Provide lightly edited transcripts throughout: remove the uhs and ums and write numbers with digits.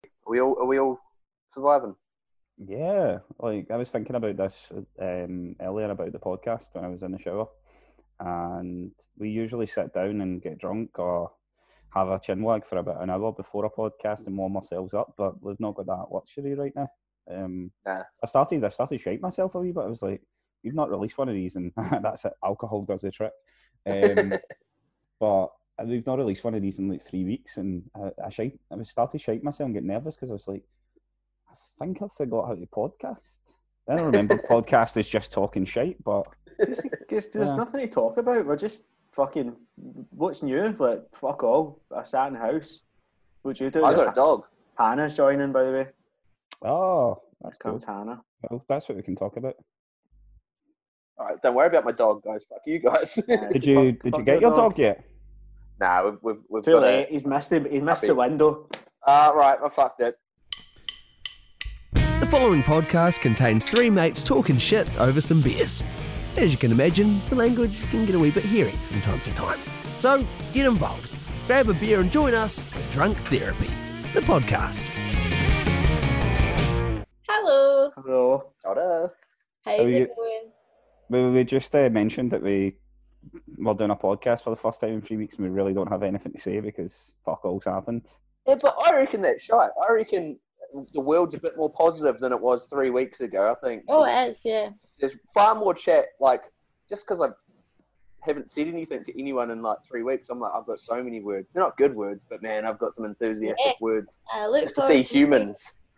Are we all surviving? Yeah, like I was thinking about this earlier about the podcast when I was in the shower, and we usually sit down and get drunk or have a chinwag for about an hour before a podcast and warm ourselves up, but we've not got that luxury right now. Nah. I started shite myself a wee bit. I was like, we've not released one of these, and that's it. Alcohol does the trick. But we've not released one of these in like 3 weeks, and I was started shite myself and get nervous because I was like, I think I forgot how to podcast. I don't remember podcast is just talking shite, but Because there's Yeah. nothing to talk about. We're just fucking. What's new? Like, fuck all. I sat in the house. What'd you do? I got a dog. Hannah's joining, by the way. oh, that's Here cool. comes Hannah. Well, that's what we can talk about. All right, don't worry about my dog, guys. Fuck you guys. Did you get your dog yet? Nah, we've Too got late. He's missed the puppy. window. Right, I fucked it. The following podcast contains three mates talking shit over some beers. As you can imagine, the language can get a wee bit hairy from time to time. So get involved, grab a beer and join us for Drunk Therapy, the podcast. Hello. Hello. Hold How's How are you? it going? We just mentioned that we're doing a podcast for the first time in 3 weeks, and we really don't have anything to say because fuck all's happened. Yeah, but I reckon that's shite. I reckon the world's a bit more positive than it was 3 weeks ago. I think Oh, it is, yeah. there's far more chat. Like, just because I haven't said anything to anyone in like 3 weeks, I'm like, I've got so many words. They're not good words, but man, I've got some enthusiastic Yes. words I look just to forward see humans.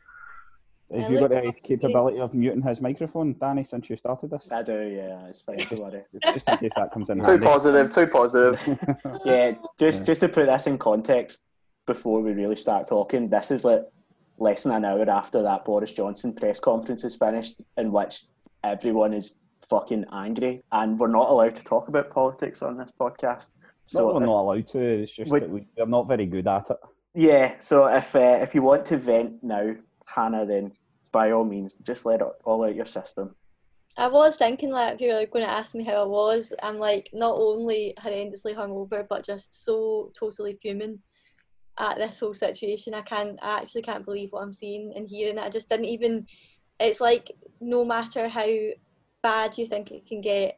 Have I you look got the forward to capability of muting his microphone, Danny, since you started this? I do, yeah. It's fine. Don't worry. Just in case that comes in Too handy. positive, too positive. Yeah, just Yeah. just to put this in context before we really start talking, this is like less than an hour after that Boris Johnson press conference is finished, in which everyone is fucking angry, and we're not allowed to talk about politics on this podcast. So we're if- not allowed to. It's just that we're not very good at it. Yeah, so if you want to vent now, Hannah, then by all means, just let it all out your system. I was thinking, like, if you were going to ask me how I was, I'm like not only horrendously hungover, but just so totally fuming at this whole situation. I actually can't believe what I'm seeing and hearing. I just didn't even. It's like no matter how bad you think it can get,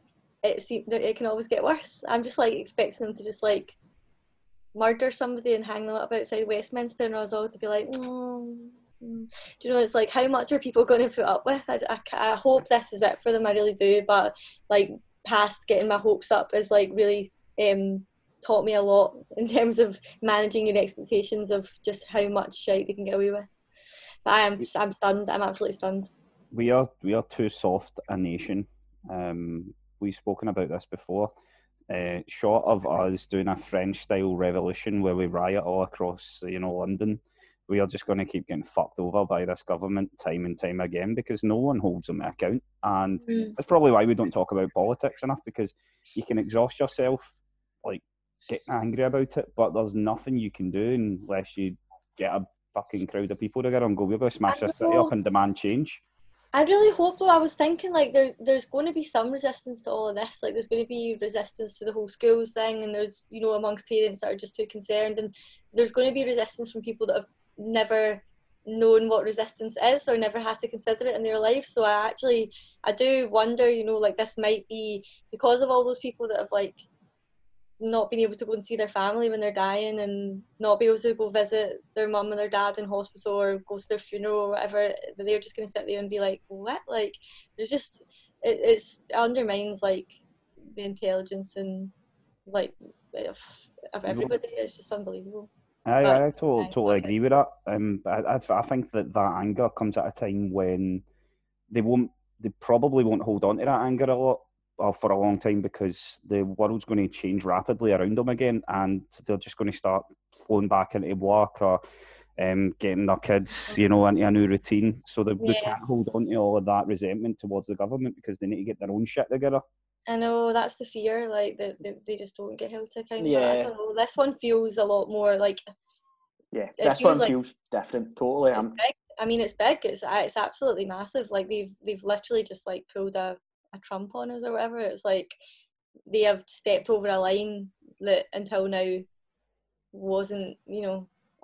it can always get worse. I'm just like expecting them to just like murder somebody and hang them up outside Westminster, and I was all to be like, do you know, it's like, how much are people going to put up with? I hope this is it for them, I really do, but like past getting my hopes up is like really taught me a lot in terms of managing your expectations of just how much shite they can get away with. But I'm stunned. I'm absolutely stunned. We are too soft a nation. We've spoken about this before. Short of us doing a French-style revolution where we riot all across, London, we are just going to keep getting fucked over by this government time and time again because no one holds them to account. And that's probably why we don't talk about politics enough, because you can exhaust yourself, like, getting angry about it, but there's nothing you can do unless you get a fucking crowd of people together and go, we're going to smash this city up and demand change. I really hope, though. I was thinking, like, there's going to be some resistance to all of this. Like, there's going to be resistance to the whole schools thing, and there's, amongst parents that are just too concerned, and there's going to be resistance from people that have never known what resistance is or never had to consider it in their life. So I do wonder, like, this might be because of all those people that have, like, not being able to go and see their family when they're dying and not be able to go visit their mum and their dad in hospital or go to their funeral or whatever. They're just going to sit there and be like, what? Like, there's just, it undermines, like, the intelligence and, like, of everybody. It's just unbelievable. I totally agree with that. I think that anger comes at a time when they probably won't hold on to that anger a lot or for a long time, because the world's going to change rapidly around them again, and they're just going to start flowing back into work or getting their kids, into a new routine. So they can't hold on to all of that resentment towards the government because they need to get their own shit together. I know, that's the fear, like, they just don't get held to account. Yeah. I don't know, this one feels a lot more like... Yeah, this one feels different, totally. It's big. I mean, it's big, it's absolutely massive. Like, they've literally just, like, pulled a Trump on us or whatever. It's like, they have stepped over a line that until now wasn't,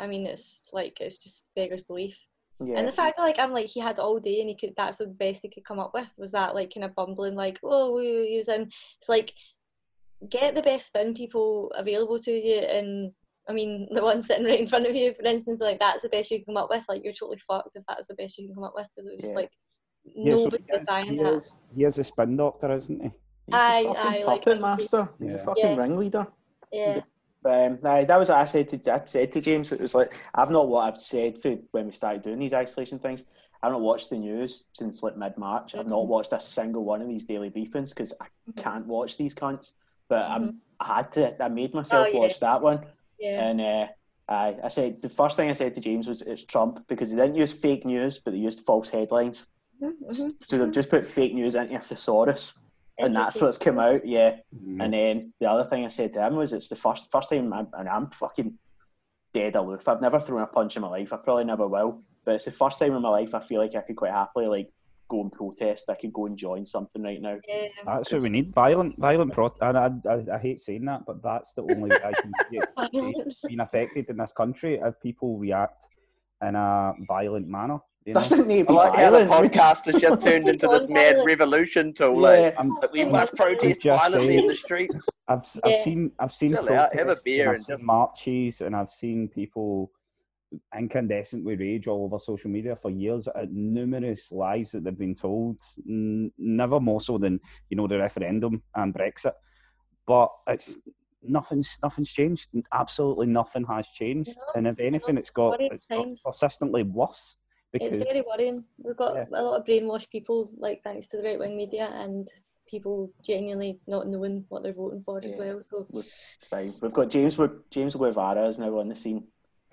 I mean, it's just beggars belief. Yeah. And the fact that I'm he had all day and that's the best he could come up with, was that kind of bumbling oh, he was in. It's get the best spin people available to you, and I mean the one sitting right in front of you, for instance, that's the best you can come up with. You're totally fucked if that's the best you can come up with, because it was just nobody was dying that. He is a spin doctor, isn't he? He's a fucking puppet master. He's a fucking ringleader. Yeah. That was what I said to James. It was I've said when we started doing these isolation things, I've not watched the news since mid-March. I've not watched a single one of these daily briefings because I can't watch these cunts. But I had to. I made myself watch that one. Yeah. And I said, the first thing I said to James was, it's Trump, because they didn't use fake news, but they used false headlines. So they've just put fake news into a thesaurus, and that's what's come out. Yeah. And then the other thing I said to him was, it's the first time I'm fucking dead aloof. I've never thrown a punch in my life. I probably never will. But it's the first time in my life I feel like I could quite happily go and protest. I could go and join something right now. Yeah. That's what we need. Violent protest. And I hate saying that, but that's the only way I can see it being affected in this country, if people react in a violent manner. Doesn't need to be how the violent. podcast has just turned into this mad revolution tool. We must protest violently in the streets. I've seen protests, have a beer and I've seen marches, and I've seen people incandescent with rage all over social media for years at numerous lies that they've been told, never more so than the referendum and Brexit. But it's nothing's changed. Absolutely nothing has changed, and if anything, it's got persistently worse. Because it's very worrying. We've got a lot of brainwashed people, thanks to the right wing media, and people genuinely not knowing what they're voting for as well. So it's fine. We've got James Guevara is now on the scene.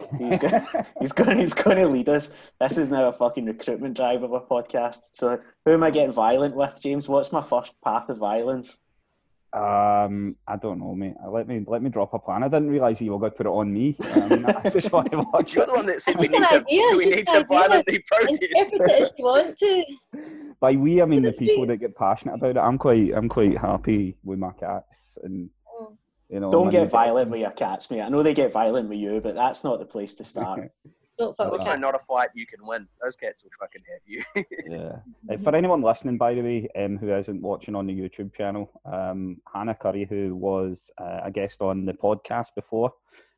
He's going to lead us. This is now a fucking recruitment drive of a podcast. So who am I getting violent with, James? What's my first path of violence? I don't know, mate. Let me drop a plan. I didn't realise you were going to put it on me. I just want to watch You're the one that said we need to violently protest. Interpret it as you want to. By we, I mean the people that get passionate about it. I'm quite happy with my cats, and don't get violent with your cats, mate. I know they get violent with you, but that's not the place to start. Don't fuck with cats. Not a fight you can win. Those cats will fucking have you. Yeah. For anyone listening, by the way, who isn't watching on the YouTube channel, Hannah Curry, who was a guest on the podcast before,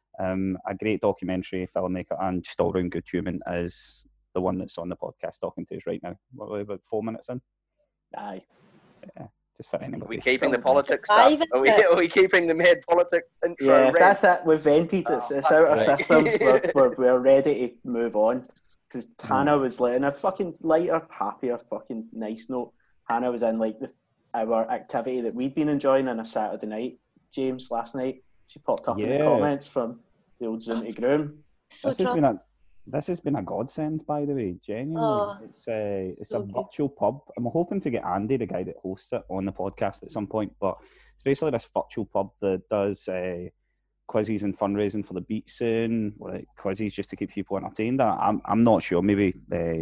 a great documentary filmmaker and just all-round good human, is the one that's on the podcast talking to us right now. We're about 4 minutes in. Aye. Yeah. Just for anybody. Are we keeping the politics stuff? Are we keeping the mad politics intro? Yeah, that's it. We've vented. It's out of systems. We're ready to move on. Because Hannah was in a fucking lighter, happier, fucking nice note. Hannah was in our activity that we'd been enjoying on a Saturday night, James, last night. She popped up in the comments from the old Zoom to Groom. This has been a godsend, by the way. Genuinely, it's a virtual pub. I'm hoping to get Andy, the guy that hosts it, on the podcast at some point. But it's basically this virtual pub that does quizzes and fundraising for the beat scene, quizzes just to keep people entertained. I'm not sure. Maybe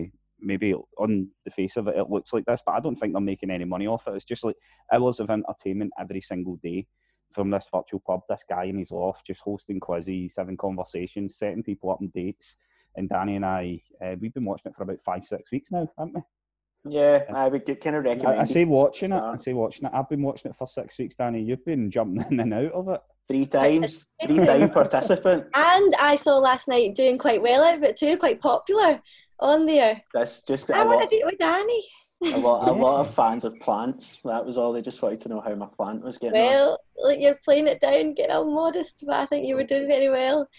on the face of it, it looks like this, but I don't think they're making any money off it. It's just hours of entertainment every single day from this virtual pub. This guy in his loft just hosting quizzes, having conversations, setting people up on dates. And Danny and I, we've been watching it for about 5-6 weeks now, haven't we? Yeah, I would kind of recommend. I say watching it. I've been watching it for 6 weeks, Danny. You've been jumping in and out of it 3 times, 3-time participant. And I saw last night doing quite well out of it too, quite popular on there. That's just I want to be with Danny. A lot of fans of plants. That was all. They just wanted to know how my plant was getting on. Well, you're playing it down, getting all modest, but I think you were doing very well.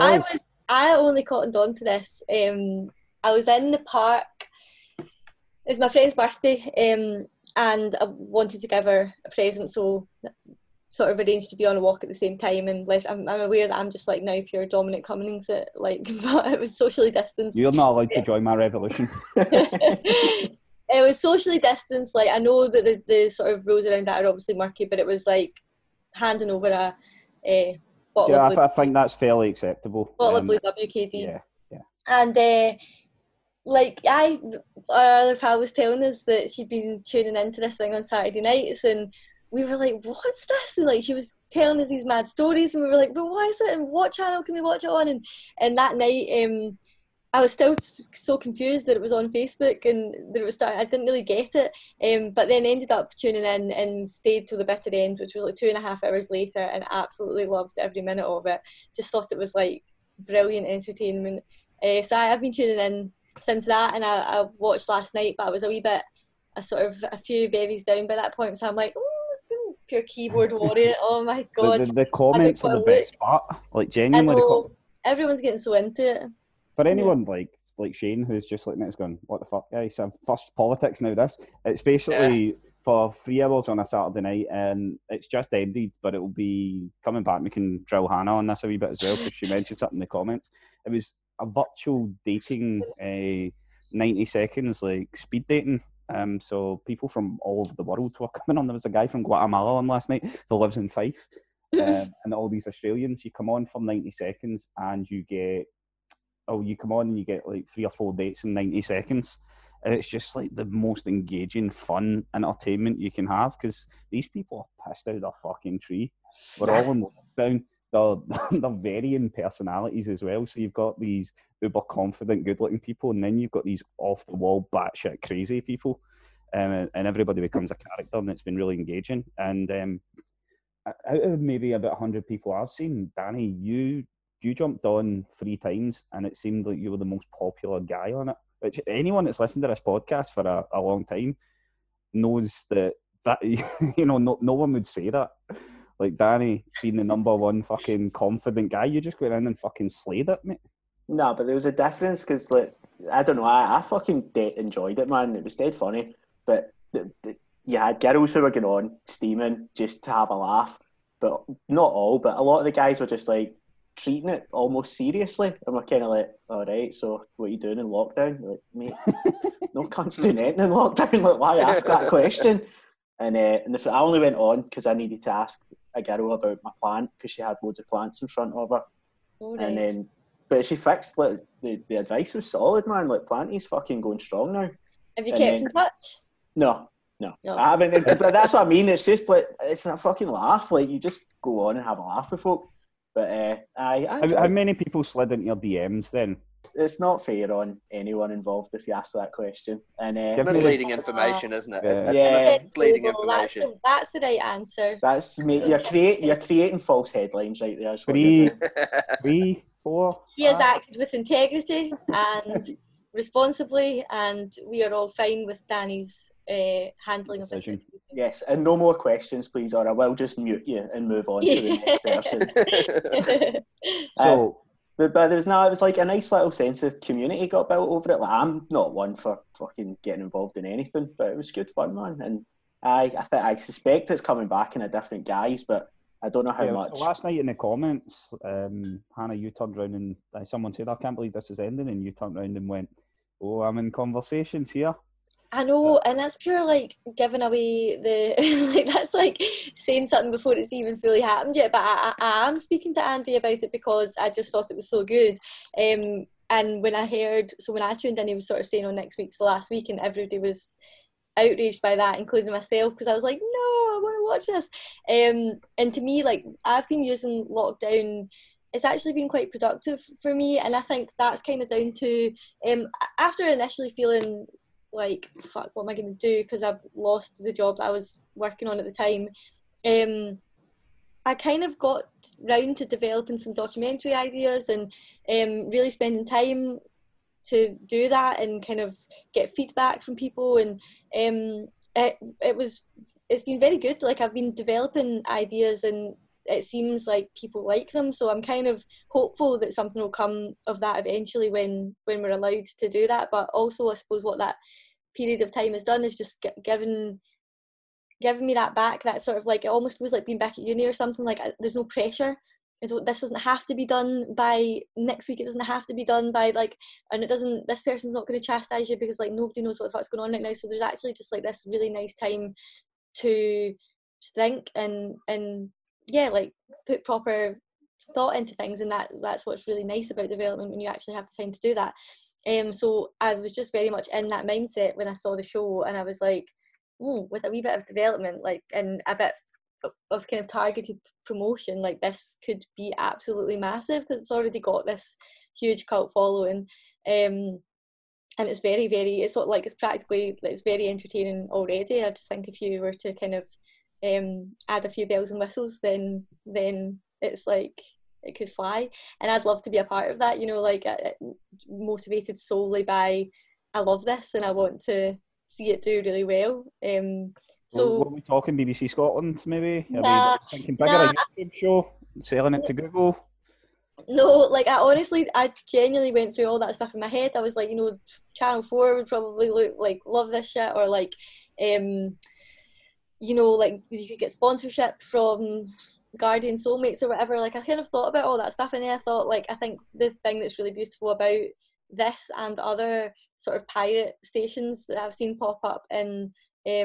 I only cottoned on to this. I was in the park. It was my friend's birthday, and I wanted to give her a present, so sort of arranged to be on a walk at the same time. And I'm aware that I'm just now pure Dominic Cummings, but it was socially distanced. You're not allowed to join my revolution. It was socially distanced. I know that the sort of rules around that are obviously murky, but it was handing over a bottle of Blue. I think that's fairly acceptable. Bottle of Blue WKD. Yeah. And our other pal was telling us that she'd been tuning into this thing on Saturday nights, and we were like, what's this? And like she was telling us these mad stories, and we were like, but what is it? And what channel can we watch it on? And that night, I was still so confused that it was on Facebook and that it was starting. I didn't really get it, but then ended up tuning in and stayed till the bitter end, which was like 2.5 hours later, and absolutely loved every minute of it. Just thought it was like brilliant entertainment. So I've been tuning in since that, and I watched last night, but I was a few berries down by that point, so I'm like, oh, pure keyboard warrior. Oh my god. The comments are the best part. Like genuinely, everyone's getting so into it. For anyone like Shane who's just looking at us going, what the fuck, guys? I'm first politics now. It's basically for 3 hours on a Saturday night, and it's just ended, but it will be coming back. We can drill Hannah on this a wee bit as well, because she mentioned something in the comments. It was a virtual dating, 90 seconds, like speed dating. So people from all over the world were coming on. There was a guy from Guatemala on last night who lives in Fife, and all these Australians. You come on for 90 seconds, and you come on and you get like 3 or 4 dates in 90 seconds. And it's just like the most engaging, fun entertainment you can have, because these people are pissed out of their fucking tree. We're all in lockdown. They're varying personalities as well. So you've got these uber confident, good looking people, and then you've got these off the wall, batshit crazy people. And everybody becomes a character, and it's been really engaging. And out of maybe about 100 people I've seen, Danny, you jumped on 3 times, and it seemed like you were the most popular guy on it. Which anyone that's listened to this podcast for a long time knows that no one would say that. Like Danny being the number one fucking confident guy, you just went in and fucking slayed it, mate. No, but there was a difference, because like, I don't know, I fucking enjoyed it, man. It was dead funny, but you had girls who were going on steaming just to have a laugh, but not all. But a lot of the guys were just like treating it almost seriously, and we're kind of like, all right, so what are you doing in lockdown? Like, mate, no cunts doing anything in lockdown. Like, why ask that question? And I only went on because I needed to ask a girl about my plant, because she had loads of plants in front of her. Oh, and then, but she fixed, like, the advice was solid, man. Like, Planty's fucking going strong now. Have you kept in touch? No. I haven't. But that's what I mean. It's just like, it's a fucking laugh. Like, you just go on and have a laugh with folk. But how many people slid into your DMs then? It's not fair on anyone involved if you ask that question. And misleading information, isn't it? Misleading information. That's the right answer. That's you're creating false headlines right there. 3, 4. He has acted with integrity and responsibly, and we are all fine with Danny's handling of this. Yes, and no more questions, please, or I will just mute you and move on to the next person. But there was it was like a nice little sense of community got built over it. Like, I'm not one for fucking getting involved in anything, but it was good fun, man. And I suspect it's coming back in a different guise, but I don't know how much. So last night in the comments, Hannah, you turned around and someone said, I can't believe this is ending, and you turned around and went, oh, I'm in conversations here. I know, and that's pure like giving away the like, that's like saying something before it's even fully happened yet. But I am speaking to Andy about it because I just thought it was so good. And when I tuned in, he was sort of saying, next week's the last week, and everybody was outraged by that, including myself, because I was like, no, I want to watch this. And to me, like, I've been using lockdown. It's actually been quite productive for me, and I think that's kind of down to after initially feeling like, fuck, what am I going to do, because I've lost the job that I was working on at the time. I kind of got round to developing some documentary ideas and really spending time to do that and kind of get feedback from people, and it's been very good. Like, I've been developing ideas and it seems like people like them, so I'm kind of hopeful that something will come of that eventually when we're allowed to do that. But also, I suppose what that period of time has done is just given me that back, that sort of like, it almost feels like being back at uni or something. Like, there's no pressure, and so this doesn't have to be done by next week, it doesn't have to be done by like, and this person's not going to chastise you because like nobody knows what the fuck's going on right now. So there's actually just like this really nice time to think and yeah, like put proper thought into things, and that's what's really nice about development, when you actually have the time to do that. So I was just very much in that mindset when I saw the show, and I was like, with a wee bit of development, like, and a bit of kind of targeted promotion, like this could be absolutely massive because it's already got this huge cult following, and it's very, very, it's sort of like, it's very entertaining already. I just think if you were to kind of add a few bells and whistles, then it's like it could fly, and I'd love to be a part of that, you know, like motivated solely by I love this and I want to see it do really well. So what are we talking? BBC Scotland, maybe? Nah, Are we thinking bigger, a YouTube show, selling it to Google? no, like I genuinely went through all that stuff in my head. I was like, you know, Channel 4 would probably love this shit, or like, you know, like you could get sponsorship from Guardian Soulmates or whatever. Like, I kind of thought about all that stuff, and then I thought, like, I think the thing that's really beautiful about this and other sort of pirate stations that I've seen pop up in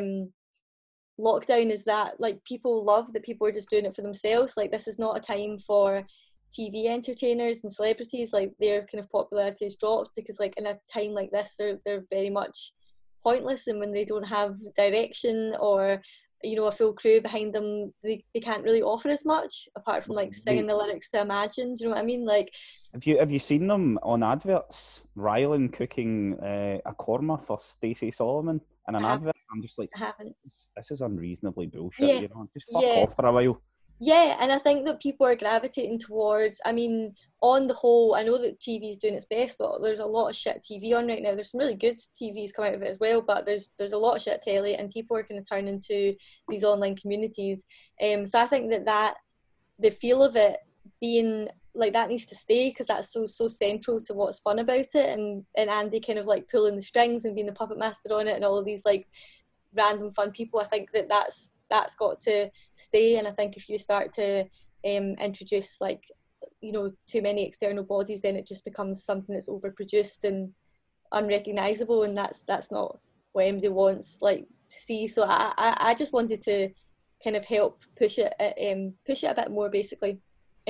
lockdown is that, like, people love that people are just doing it for themselves. Like, this is not a time for TV entertainers and celebrities. Like, their kind of popularity has dropped because, like, in a time like this, they're very much pointless, and when they don't have direction or, you know, a full crew behind them, they can't really offer as much apart from like singing the lyrics to Imagine. Do you know what I mean? Like, have you seen them on adverts? Rylan cooking a korma for Stacey Solomon in an advert. I'm just like, I haven't. This is unreasonably bullshit. Yeah. You know, just fuck off for a while. Yeah, and I think that people are gravitating towards, I mean, on the whole, I know that TV is doing its best, but there's a lot of shit TV on right now. There's some really good TVs come out of it as well, but there's a lot of shit telly, and people are going to turn into these online communities. So I think that the feel of it being like that needs to stay, because that's so central to what's fun about it, and Andy kind of like pulling the strings and being the puppet master on it, and all of these like random fun people. I think that's got to stay, and I think if you start to introduce, like, you know, too many external bodies, then it just becomes something that's overproduced and unrecognizable, and that's not what anybody wants, like, to see. So I just wanted to kind of help push it a bit more, basically,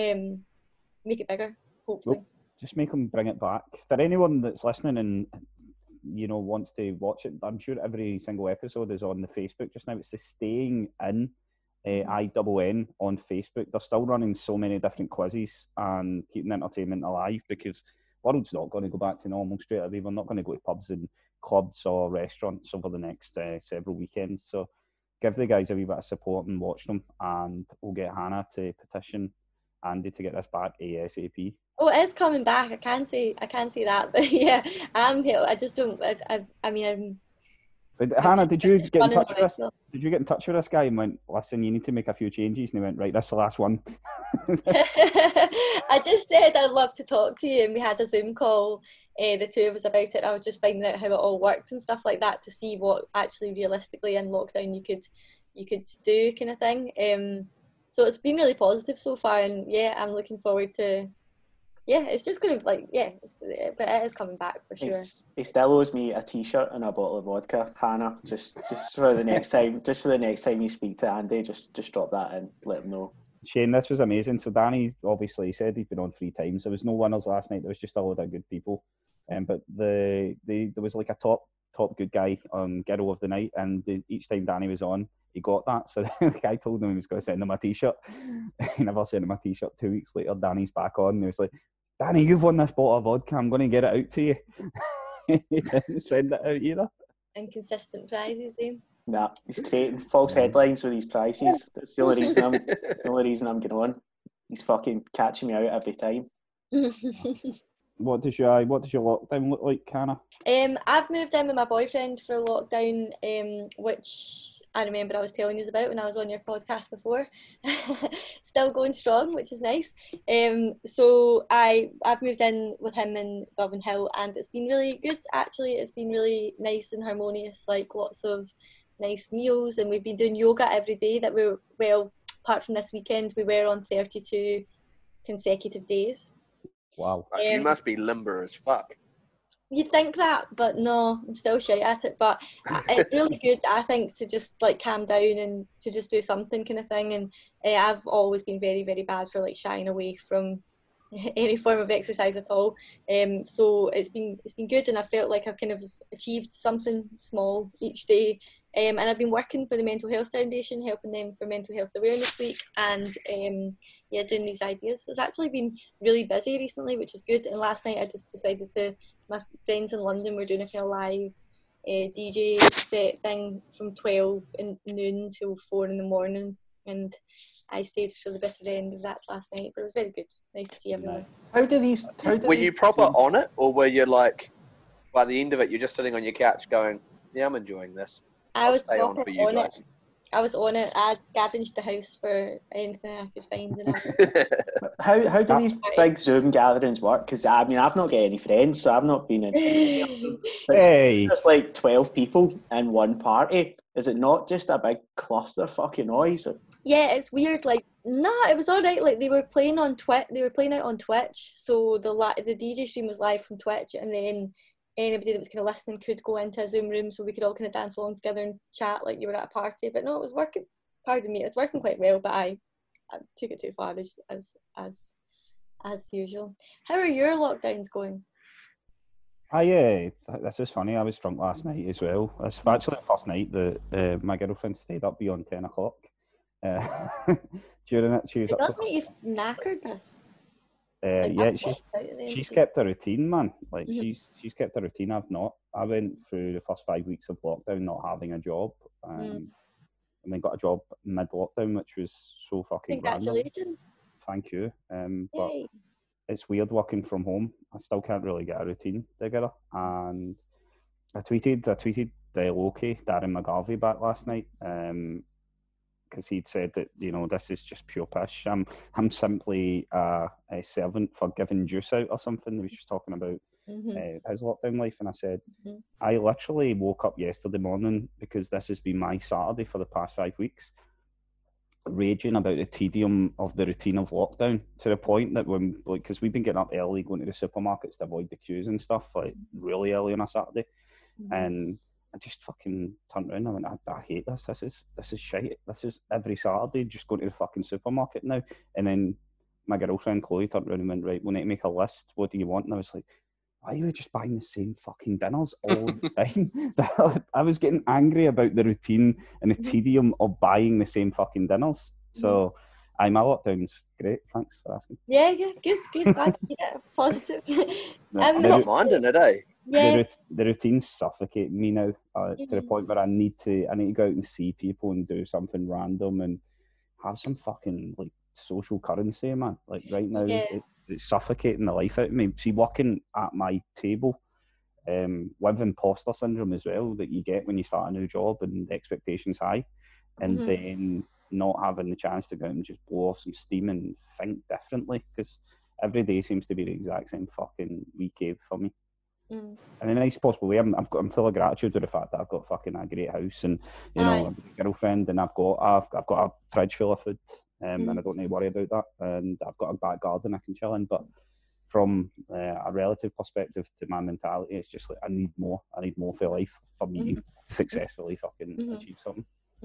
make it bigger, hopefully. Well, just make them bring it back. For anyone that's listening and, you know, wants to watch it, I'm sure every single episode is on the Facebook just now. It's the Staying In INN on Facebook. They're still running so many different quizzes and keeping entertainment alive, because the world's not going to go back to normal straight away. We're not going to go to pubs and clubs or restaurants over the next several weekends. So give the guys a wee bit of support and watch them, and we'll get Hannah to petition Andy to get this back ASAP. Oh, it is coming back. I can't say that, but yeah, I'm here. I just don't. I mean, But Hannah, did you get in touch with this? Did you get in touch with this guy and went, listen, you need to make a few changes? And he went, right, that's the last one. I just said I'd love to talk to you, and we had a Zoom call, the two of us, about it. I was just finding out how it all worked and stuff like that, to see what actually realistically in lockdown you could do, kind of thing. So it's been really positive so far, and yeah, I'm looking forward to. Yeah, it's just going to, like, yeah, but it is coming back for sure. He still owes me a T-shirt and a bottle of vodka, Hannah. Just for the next time, you speak to Andy, just drop that in, let him know. Shane, this was amazing. So Danny obviously said he's been on 3 times. There was no winners last night. There was just a lot of good people. But there was like a top good guy on Girl of the Night, and each time Danny was on, he got that. So the guy told him he was going to send him a T-shirt. He never sent him a T-shirt. 2 weeks later, Danny's back on, and he was like, Danny, you've won this bottle of vodka. I'm going to get it out to you. He didn't send it out either. Inconsistent prizes, eh? Nah, he's creating false headlines with these prices. That's the only reason I'm getting on. He's fucking catching me out every time. What does your lockdown look like, Hannah? I've moved in with my boyfriend for lockdown, which I remember I was telling you about when I was on your podcast before. Still going strong, which is nice. So I've moved in with him in Govan Hill, and it's been really good, actually. It's been really nice and harmonious, like lots of nice meals, and we've been doing yoga every day apart from this weekend, we were on 32 consecutive days. Wow. You must be limber as fuck. You'd think that, but no, I'm still shy at it. But it's really good, I think, to just like calm down and to just do something, kind of thing. And I've always been very, very bad for like shying away from any form of exercise at all. So it's been good, and I felt like I've kind of achieved something small each day. And I've been working for the Mental Health Foundation, helping them for Mental Health Awareness Week, and doing these ideas. So it's actually been really busy recently, which is good. And last night I just decided my friends in London were doing a kind of live DJ set thing from 12 in noon till 4 in the morning. And I stayed till the bitter end of that last night, but it was very good. Nice to see everyone. Nice. Were you proper on it, or were you like, by the end of it, you're just sitting on your couch going, yeah, I'm enjoying this? I was stay on proper for you on guys. it. I was on it. I'd scavenged the house for anything I could find. And How do these big Zoom gatherings work? Because I mean, I've not got any friends, so I've not been in. But Hey, there's like 12 people in one party. Is it not just a big cluster fucking noise? yeah, it's weird. Like, nah, it was all right. Like they were playing on Twitch. They were playing it on Twitch. So the DJ stream was live from Twitch, and then anybody that was kind of listening could go into a Zoom room, so we could all kind of dance along together and chat like you were at a party. But no, it was working. Pardon me, it's working quite well. But I took it too far as usual. How are your lockdowns going? this is funny. I was drunk last night as well. It's actually the first night that my girlfriend stayed up beyond 10 o'clock. During it, she was Did up. that make you knackered, this? Yeah, she's kept a routine, man. Like she's kept a routine. I've not. I went through the first 5 weeks of lockdown not having a job, and then got a job mid-lockdown, which was so fucking Congratulations! random. Thank you. But it's weird working from home. I still can't really get a routine together. And I tweeted Loki, Darren McGarvey, back last night. Because he'd said that, you know, this is just pure pish. I'm simply a servant for giving juice out or something. He was just talking about his lockdown life, and I said, I literally woke up yesterday morning, because this has been my Saturday for the past 5 weeks, raging about the tedium of the routine of lockdown, to the point that when, like, because we've been getting up early, going to the supermarkets to avoid the queues and stuff, like really early on a Saturday, and I just fucking turned around and I went, I hate this. This is shite. This is every Saturday just going to the fucking supermarket now. And then my girlfriend Chloe turned around and went, right, we need to make a list. What do you want? And I was like, why are you just buying the same fucking dinners all the time? I was getting angry about the routine and the tedium of buying the same fucking dinners. So my lockdown's great. Thanks for asking. Yeah, good. Glad to hear it. Positive. I'm not minding it, eh? Yeah. The routine's suffocating me now, to the point where I need to go out and see people and do something random and have some fucking like social currency, man. Like right now, it's suffocating the life out of me. See, working at my table, with imposter syndrome as well, that you get when you start a new job and the expectation's high, and then not having the chance to go out and just blow off some steam and think differently, because every day seems to be the exact same fucking week for me. In a nice possible way, I'm full of gratitude to the fact that I've got fucking a great house and, you know, a girlfriend, and I've got a fridge full of food, and I don't need to worry about that, and I've got a back garden I can chill in. But from a relative perspective to my mentality, it's just like I need more for life for me to successfully fucking achieve something.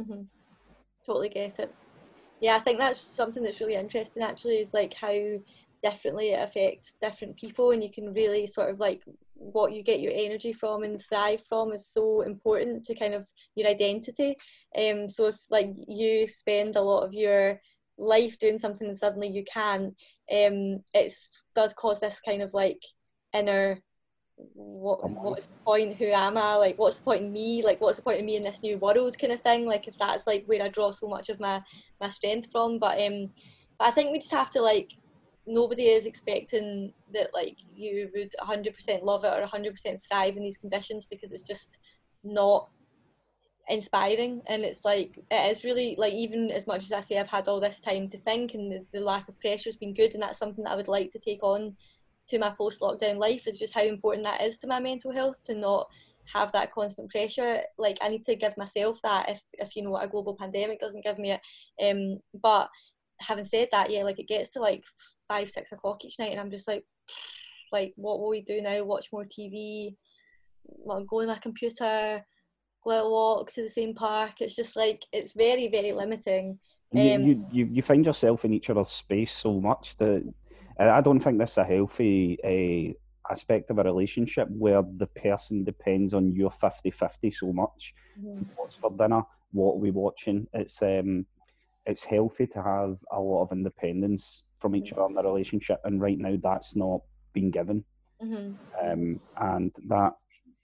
Totally get it. Yeah, I think that's something that's really interesting actually, is like how differently it affects different people, and you can really sort of like what you get your energy from and thrive from is so important to kind of your identity. So if like you spend a lot of your life doing something and suddenly you can't, it does cause this kind of like inner what's the point, who am I, like what's the point in me, like what's the point of me in this new world kind of thing, like if that's like where I draw so much of my strength from. But I think we just have to like, nobody is expecting that like you would 100% love it or 100% thrive in these conditions, because it's just not inspiring. And it's like, it is really like, even as much as I say I've had all this time to think, and the lack of pressure has been good, and that's something that I would like to take on to my post-lockdown life, is just how important that is to my mental health, to not have that constant pressure. Like I need to give myself that if you know what, a global pandemic doesn't give me it. But having said that, yeah, like it gets to like 5-6 o'clock each night and I'm just like what will we do now? Watch more TV, well, go on my computer, go out walk to the same park. It's just like, it's very, very limiting. You find yourself in each other's space so much that I don't think this is a healthy aspect of a relationship where the person depends on your 50-50 so much. What's for dinner? What are we watching? It's healthy to have a lot of independence from each other in the relationship, and right now that's not been given. And that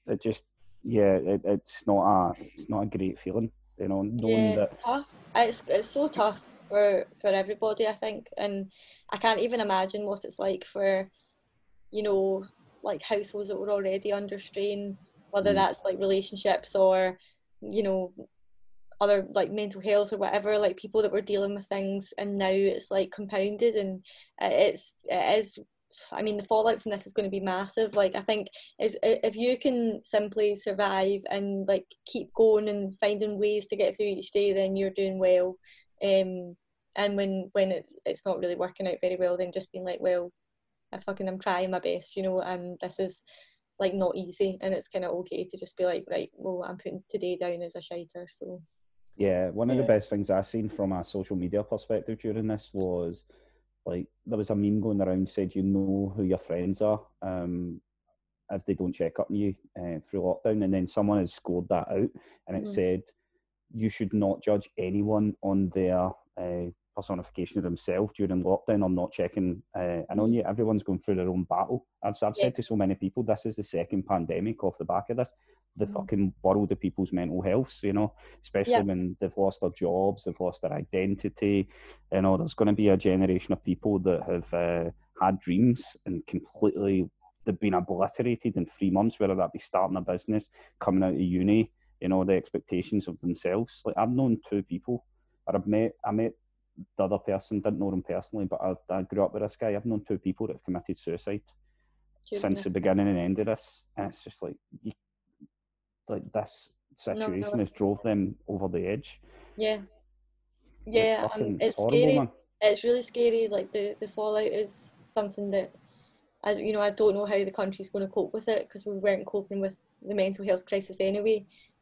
it's not a great feeling, you know, knowing that. Tough. It's so tough for everybody, I think, and I can't even imagine what it's like for, you know, like households that were already under strain, whether that's like relationships or, you know, other like mental health or whatever, like people that were dealing with things, and now it's like compounded, and it is. I mean, the fallout from this is going to be massive. Like, I think if you can simply survive and like keep going and finding ways to get through each day, then you're doing well. And when it's not really working out very well, then just being like, well, I'm trying my best, you know, and this is like not easy, and it's kind of okay to just be like, right, well, I'm putting today down as a shiter. So yeah, one of the best things I've seen from a social media perspective during this was, like, there was a meme going around said, you know who your friends are if they don't check up on you through lockdown, and then someone has scored that out, and it said you should not judge anyone on their personification of themselves during lockdown or not checking in on you. Everyone's going through their own battle. I've said to so many people, this is the second pandemic off the back of this. The fucking world of people's mental health, you know, especially when they've lost their jobs, they've lost their identity. You know, there's going to be a generation of people that have had dreams and completely, they've been obliterated in 3 months, whether that be starting a business, coming out of uni, you know, the expectations of themselves. Like, I've known 2 people, or I met the other person, didn't know them personally, but I grew up with this guy. I've known 2 people that have committed suicide since the beginning and end of this. And it's just like, this situation has drove them over the edge. Yeah. It's horrible, scary. man. It's really scary. Like the fallout is something that I don't know how the country's going to cope with it, because we weren't coping with the mental health crisis anyway.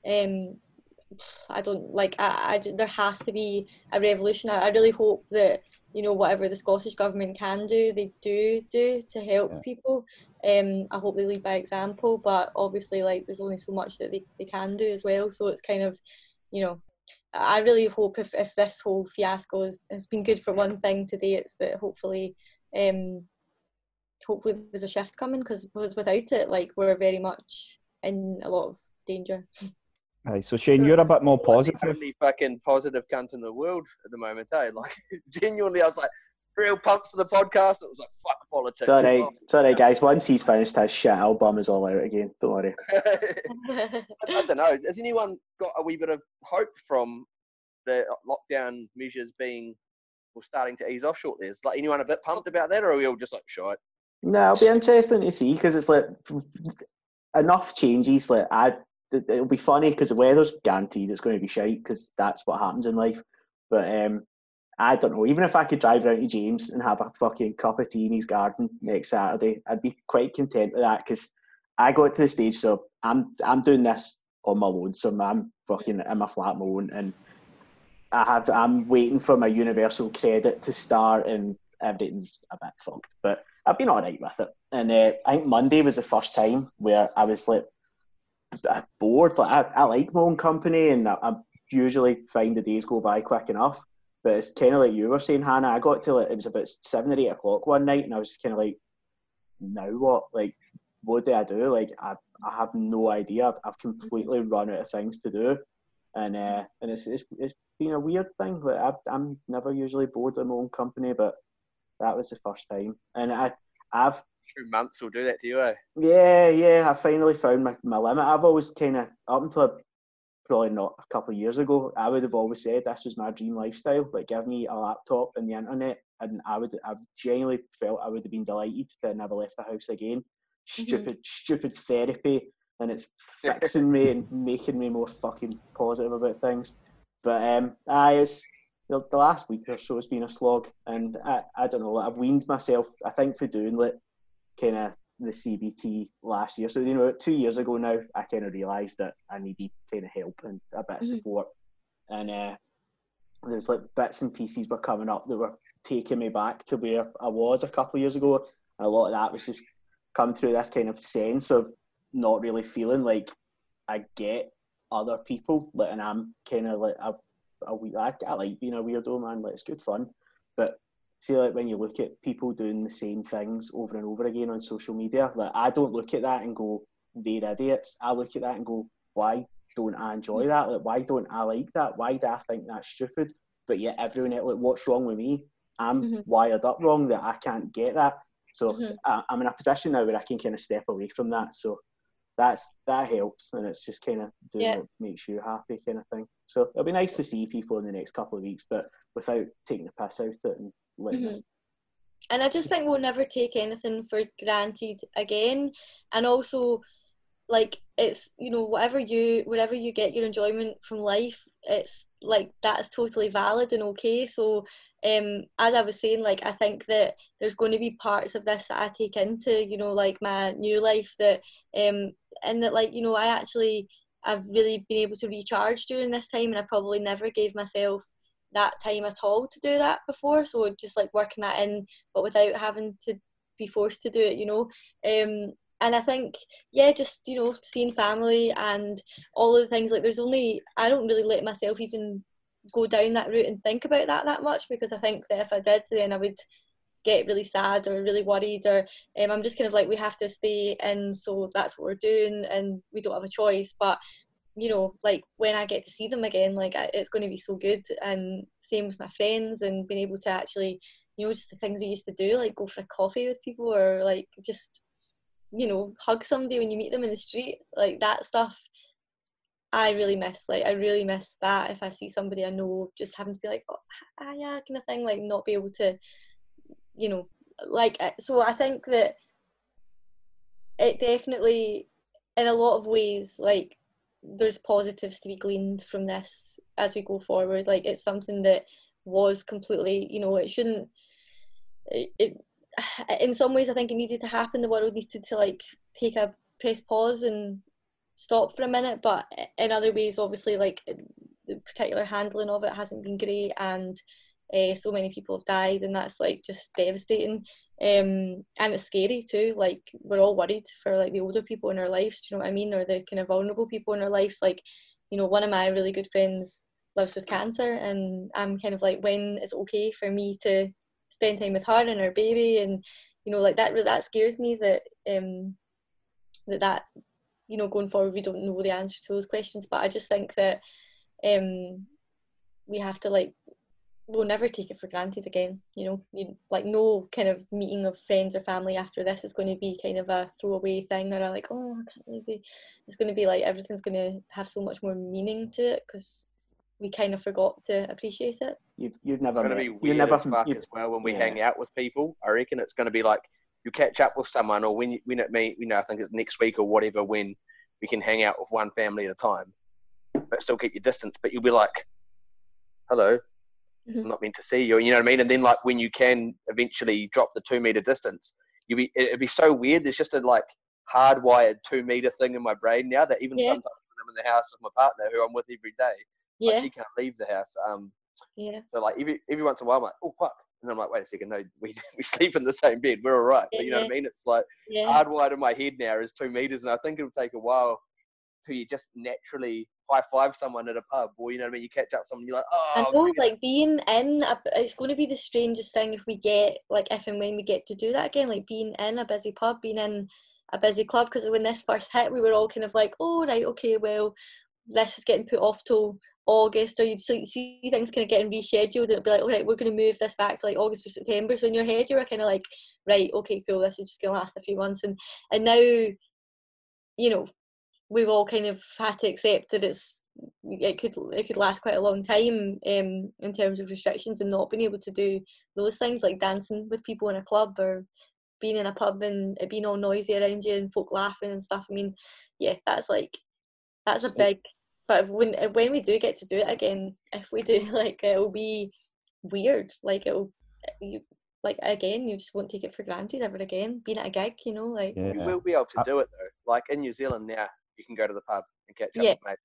I don't like. There has to be a revolution. I really hope that, you know, whatever the Scottish government can do, they do to help people. I hope they lead by example, but obviously, like, there's only so much that they can do as well. So it's kind of, you know, I really hope if this whole fiasco has been good for one thing today, it's that hopefully there's a shift coming, because without it, like, we're very much in a lot of danger. Aye, so Shane, you're a bit more positive. The only fucking positive cunt in the world at the moment, eh? Like, genuinely, I was like, real pumped for the podcast. It was like, fuck politics. It's all right, guys. Once he's finished his shit, I'll bum us all out again. Don't worry. I don't know. Has anyone got a wee bit of hope from the lockdown measures starting to ease off shortly? Is like anyone a bit pumped about that, or are we all just like, shite? No, it'll be interesting to see, because it's like enough changes. Like, it'll be funny because the weather's guaranteed it's going to be shite, because that's what happens in life. But I don't know. Even if I could drive around to James and have a fucking cup of tea in his garden next Saturday, I'd be quite content with that, because I got to the stage, so I'm doing this on my own. So I'm fucking in my flat my own, and I'm waiting for my universal credit to start, and everything's a bit fucked. But I've been all right with it. And I think Monday was the first time where I was like bored. Like, I like my own company, and I usually find the days go by quick enough. But it's kind of like you were saying, Hannah. I got to, like, it was about 7 or 8 o'clock one night, and I was just kind of like, now what? Like, what do I do? Like, I have no idea. I've completely run out of things to do, and it's been a weird thing. Like, I'm never usually bored in my own company, but that was the first time, and I've 2 months will do that to you, eh? Yeah. I finally found my limit. I've always kind of, up until probably not a couple of years ago, I would have always said this was my dream lifestyle. Like, give me a laptop and the internet, and I've genuinely felt I would have been delighted to have never left the house again. Stupid therapy, and it's fixing me and making me more fucking positive about things. But it's the last week or so has been a slog, and I don't know. I've weaned myself, I think, for doing like kind of the CBT last year. So, you know, 2 years ago now, I kind of realised that I needed kind of help and a bit of support. And there was like bits and pieces were coming up that were taken me back to where I was a couple of years ago. And a lot of that was just come through this kind of sense of not really feeling like I get other people, like, and I'm kind of like I like being a weirdo, man. Like, it's good fun, but see, like, when you look at people doing the same things over and over again on social media, like, I don't look at that and go, they're idiots. I look at that and go, why don't I enjoy that? Like, why don't I like that? Why do I think that's stupid? But yet everyone else, like, what's wrong with me? I'm wired up wrong that I can't get that. So I'm in a position now where I can kind of step away from that. So that helps, and it's just kind of doing what makes you happy, kind of thing. So it'll be nice to see people in the next couple of weeks, but without taking the piss out of it and letting us. And I just think we'll never take anything for granted again. And also, like, it's, you know, wherever you get your enjoyment from life, it's like, that's totally valid and okay. So as I was saying, like, I think that there's going to be parts of this that I take into, you know, like, my new life, that and that, like, you know, I've really been able to recharge during this time, and I probably never gave myself that time at all to do that before. So just, like, working that in, but without having to be forced to do it, you know. And I think, just, you know, seeing family and all of the things, like, I don't really let myself even go down that route and think about that much, because I think that if I did, then I would get really sad or really worried, or I'm just kind of like, we have to stay in, so that's what we're doing, and we don't have a choice. But, you know, like, when I get to see them again, like, it's going to be so good. And same with my friends, and being able to actually, you know, just the things I used to do, like go for a coffee with people, or like just, you know, hug somebody when you meet them in the street, like that stuff I really miss. Like, I really miss that. If I see somebody I know, just having to be like, oh, yeah, kind of thing, like, not be able to, you know, like, so I think that it definitely, in a lot of ways, like, there's positives to be gleaned from this as we go forward. Like, it's something that was completely, you know, it shouldn't, it in some ways I think it needed to happen. The world needed to, like, take a press pause and stop for a minute, but in other ways, obviously, like, the particular handling of it hasn't been great, and so many people have died, and that's, like, just devastating. And it's scary too. Like, we're all worried for, like, the older people in our lives, do you know what I mean, or the kind of vulnerable people in our lives. Like, you know, one of my really good friends lives with cancer, and I'm kind of like, when is it okay for me to spend time with her and her baby? And, you know, like, that scares me, that that you know, going forward, we don't know the answer to those questions. But I just think that we have to, like, we'll never take it for granted again, you know. Like, no kind of meeting of friends or family after this is going to be kind of a throwaway thing, or like, oh, I can't believe it. It's going to be like, everything's going to have so much more meaning to it, because we kind of forgot to appreciate it. You've never It's going to be weird as fuck as well when we hang out with people. I reckon it's going to be like, you catch up with someone, or when it may, you know, I think it's next week or whatever, when we can hang out with one family at a time, but still keep your distance. But you'll be like, hello, I'm not meant to see you, you know what I mean? And then, like, when you can eventually drop the 2 meter distance, it'd be so weird. There's just a, like, hardwired 2 meter thing in my brain now, that even sometimes when I'm in the house with my partner, who I'm with every day, like, she can't leave the house. So, like, every once in a while, I'm like, oh fuck, and I'm like, wait a second, no, we sleep in the same bed, we're all right. But you know what I mean? It's like hardwired in my head now is 2 meters, and I think it'll take a while till you just naturally high five someone at a pub, or, you know what I mean, you catch up with someone, you're like, oh. I know, like, being in it's going to be the strangest thing if we get, like, if and when we get to do that again, like, being in a busy pub, being in a busy club. Because when this first hit, we were all kind of like, oh, right, okay, well, this is getting put off till August, or you'd see things kind of getting rescheduled, and it'd be like, all right, we're going to move this back to, like, August or September. So in your head, you were kind of like, right, okay, cool, this is just going to last a few months. And now, you know, we've all kind of had to accept that it could last quite a long time, in terms of restrictions, and not being able to do those things, like dancing with people in a club, or being in a pub and it being all noisy around you and folk laughing and stuff. I mean, that's a big. But when we do get to do it again, if we do, like, it'll be weird. Like, again, you just won't take it for granted ever again. Being at a gig, you know, like. We will be able to do it though. Like, in New Zealand now, you can go to the pub and catch up with mates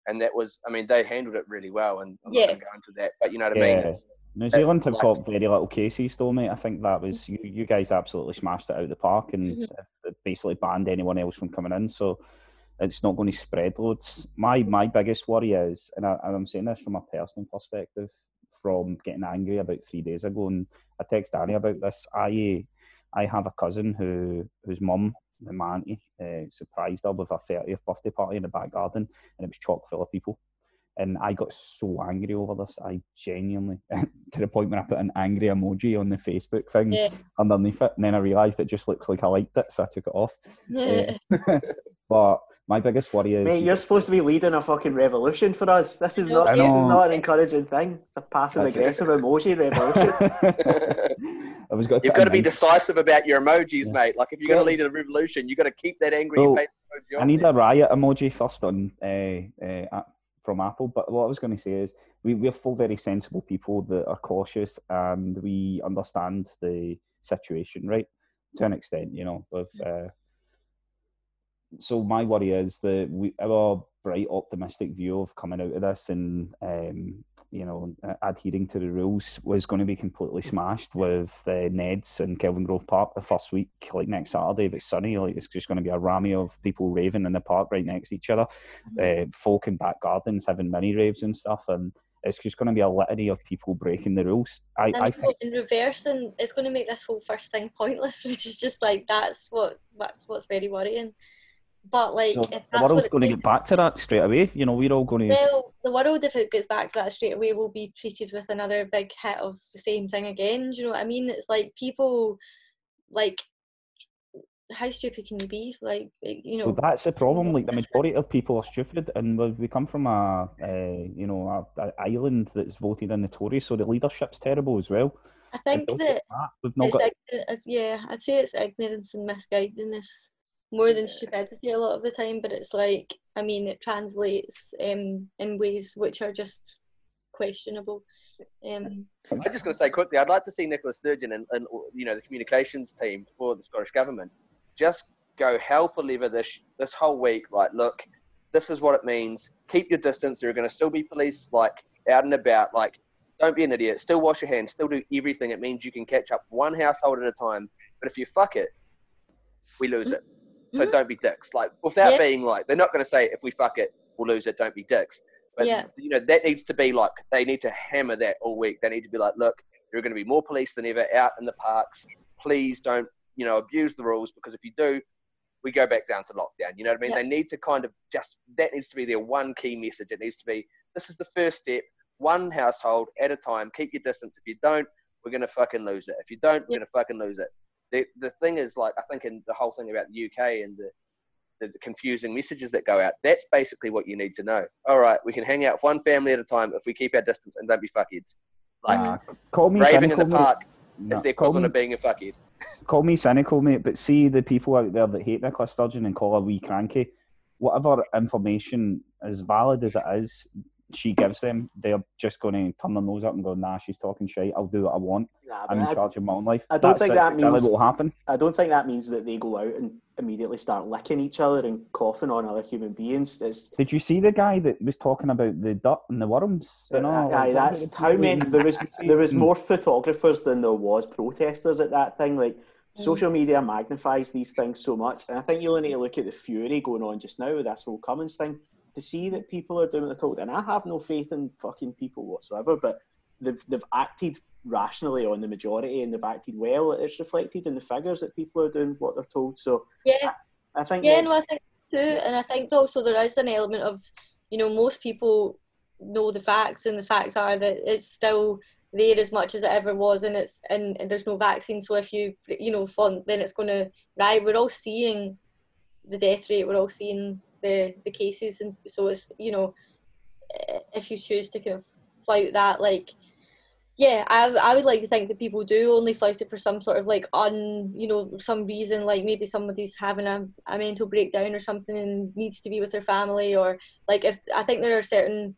and that was, I mean, they handled it really well, and I'm Yeah. not going to go into that, but you know what I mean? Yeah. New Zealand have like- got very little cases though, mate. I think that was you guys absolutely smashed it out of the park and basically banned anyone else from coming in. So it's not going to spread loads. My biggest worry is, and I'm saying this from a personal perspective, from getting angry about 3 days ago, and I text Danny about this. I have a cousin whose mum, my auntie, surprised her with her 30th birthday party in the back garden, and it was chock full of people. And I got so angry over this. I genuinely, to the point where I put an angry emoji on the Facebook thing underneath it. And then I realised it just looks like I liked it, so I took it off. But my biggest worry is... Mate, you're supposed to be leading a fucking revolution for us. This is not an encouraging thing. It's a passive-aggressive emoji revolution. You've got to be decisive about your emojis, mate. Like, if you're going to lead a revolution, you've got to keep that angry face emoji on. I need a riot emoji first on... from Apple, but what I was going to say is we're full very sensible people that are cautious and we understand the situation, right, to an extent, you know. So my worry is that our bright, optimistic view of coming out of this and you know, adhering to the rules was going to be completely smashed with Ned's in Kelvingrove Park the first week, like next Saturday if it's sunny. Like, it's just going to be a rammy of people raving in the park right next to each other, folk in back gardens having mini raves and stuff, and it's just going to be a litany of people breaking the rules. I think in reverse, and it's going to make this whole first thing pointless, which is just like that's what's very worrying. But like, so if the world's going to get back to that straight away. You know, we're all going to. Well, the world, if it gets back to that straight away, will be treated with another big hit of the same thing again. Do you know what I mean? It's like people, like, how stupid can you be? Like, you know. So that's the problem. Like, the majority of people are stupid, and we come from a island that's voted in the Tories, so the leadership's terrible as well. I think that we've not got. I'd say it's ignorance and misguidedness more than stupidity a lot of the time, but it's like, I mean, it translates in ways which are just questionable. I'm just going to say quickly, I'd like to see Nicola Sturgeon and you know, the communications team for the Scottish Government just go hell for leather this whole week. Like, look, this is what it means. Keep your distance. There are going to still be police like out and about. Like, don't be an idiot. Still wash your hands. Still do everything. It means you can catch up one household at a time. But if you fuck it, we lose it. So don't be dicks. Like, without being like, they're not going to say, if we fuck it, we'll lose it, don't be dicks. But, you know, that needs to be like, they need to hammer that all week. They need to be like, look, there are going to be more police than ever out in the parks. Please don't, you know, abuse the rules, because if you do, we go back down to lockdown. You know what I mean? They need to kind of that needs to be their one key message. It needs to be, this is the first step, one household at a time. Keep your distance. If you don't, we're going to fucking lose it. If you don't, we're going to fucking lose it. The thing is, like, I think in the whole thing about the UK and the confusing messages that go out, that's basically what you need to know. All right, we can hang out with one family at a time if we keep our distance and don't be fuckheads. Like, call me raving cynical, in the park mate. is the equivalent of being a fuckhead. Call me cynical, mate, but see the people out there that hate Nicola Sturgeon and call her wee cranky, whatever information, as valid as it is, she gives them, they're just going to turn their nose up and go, nah, she's talking shit, I'll do what I want. I'm in charge of my own life. I don't think that means what will happen. I don't think that means that they go out and immediately start licking each other and coughing on other human beings. Did you see the guy that was talking about the dirt and the worms? You know, that's how many. There was more photographers than there was protesters at that thing. Like, social media magnifies these things so much, and I think you only need to look at the fury going on just now with this whole Cummins thing to see that people are doing what they're told. And I have no faith in fucking people whatsoever, but they've acted rationally on the majority, and they've acted well. It's reflected in the figures that people are doing what they're told. So I think I think too, and I think also there is an element of, you know, most people know the facts, and the facts are that it's still there as much as it ever was, and it's and there's no vaccine. So if you flaunt, then it's going to rise. We're all seeing the death rate. We're all seeing the cases, and so it's, you know, if you choose to kind of flout that, like, I would like to think that people do only flout it for some sort of like some reason, like maybe somebody's having a mental breakdown or something and needs to be with their family, or like, if I think there are certain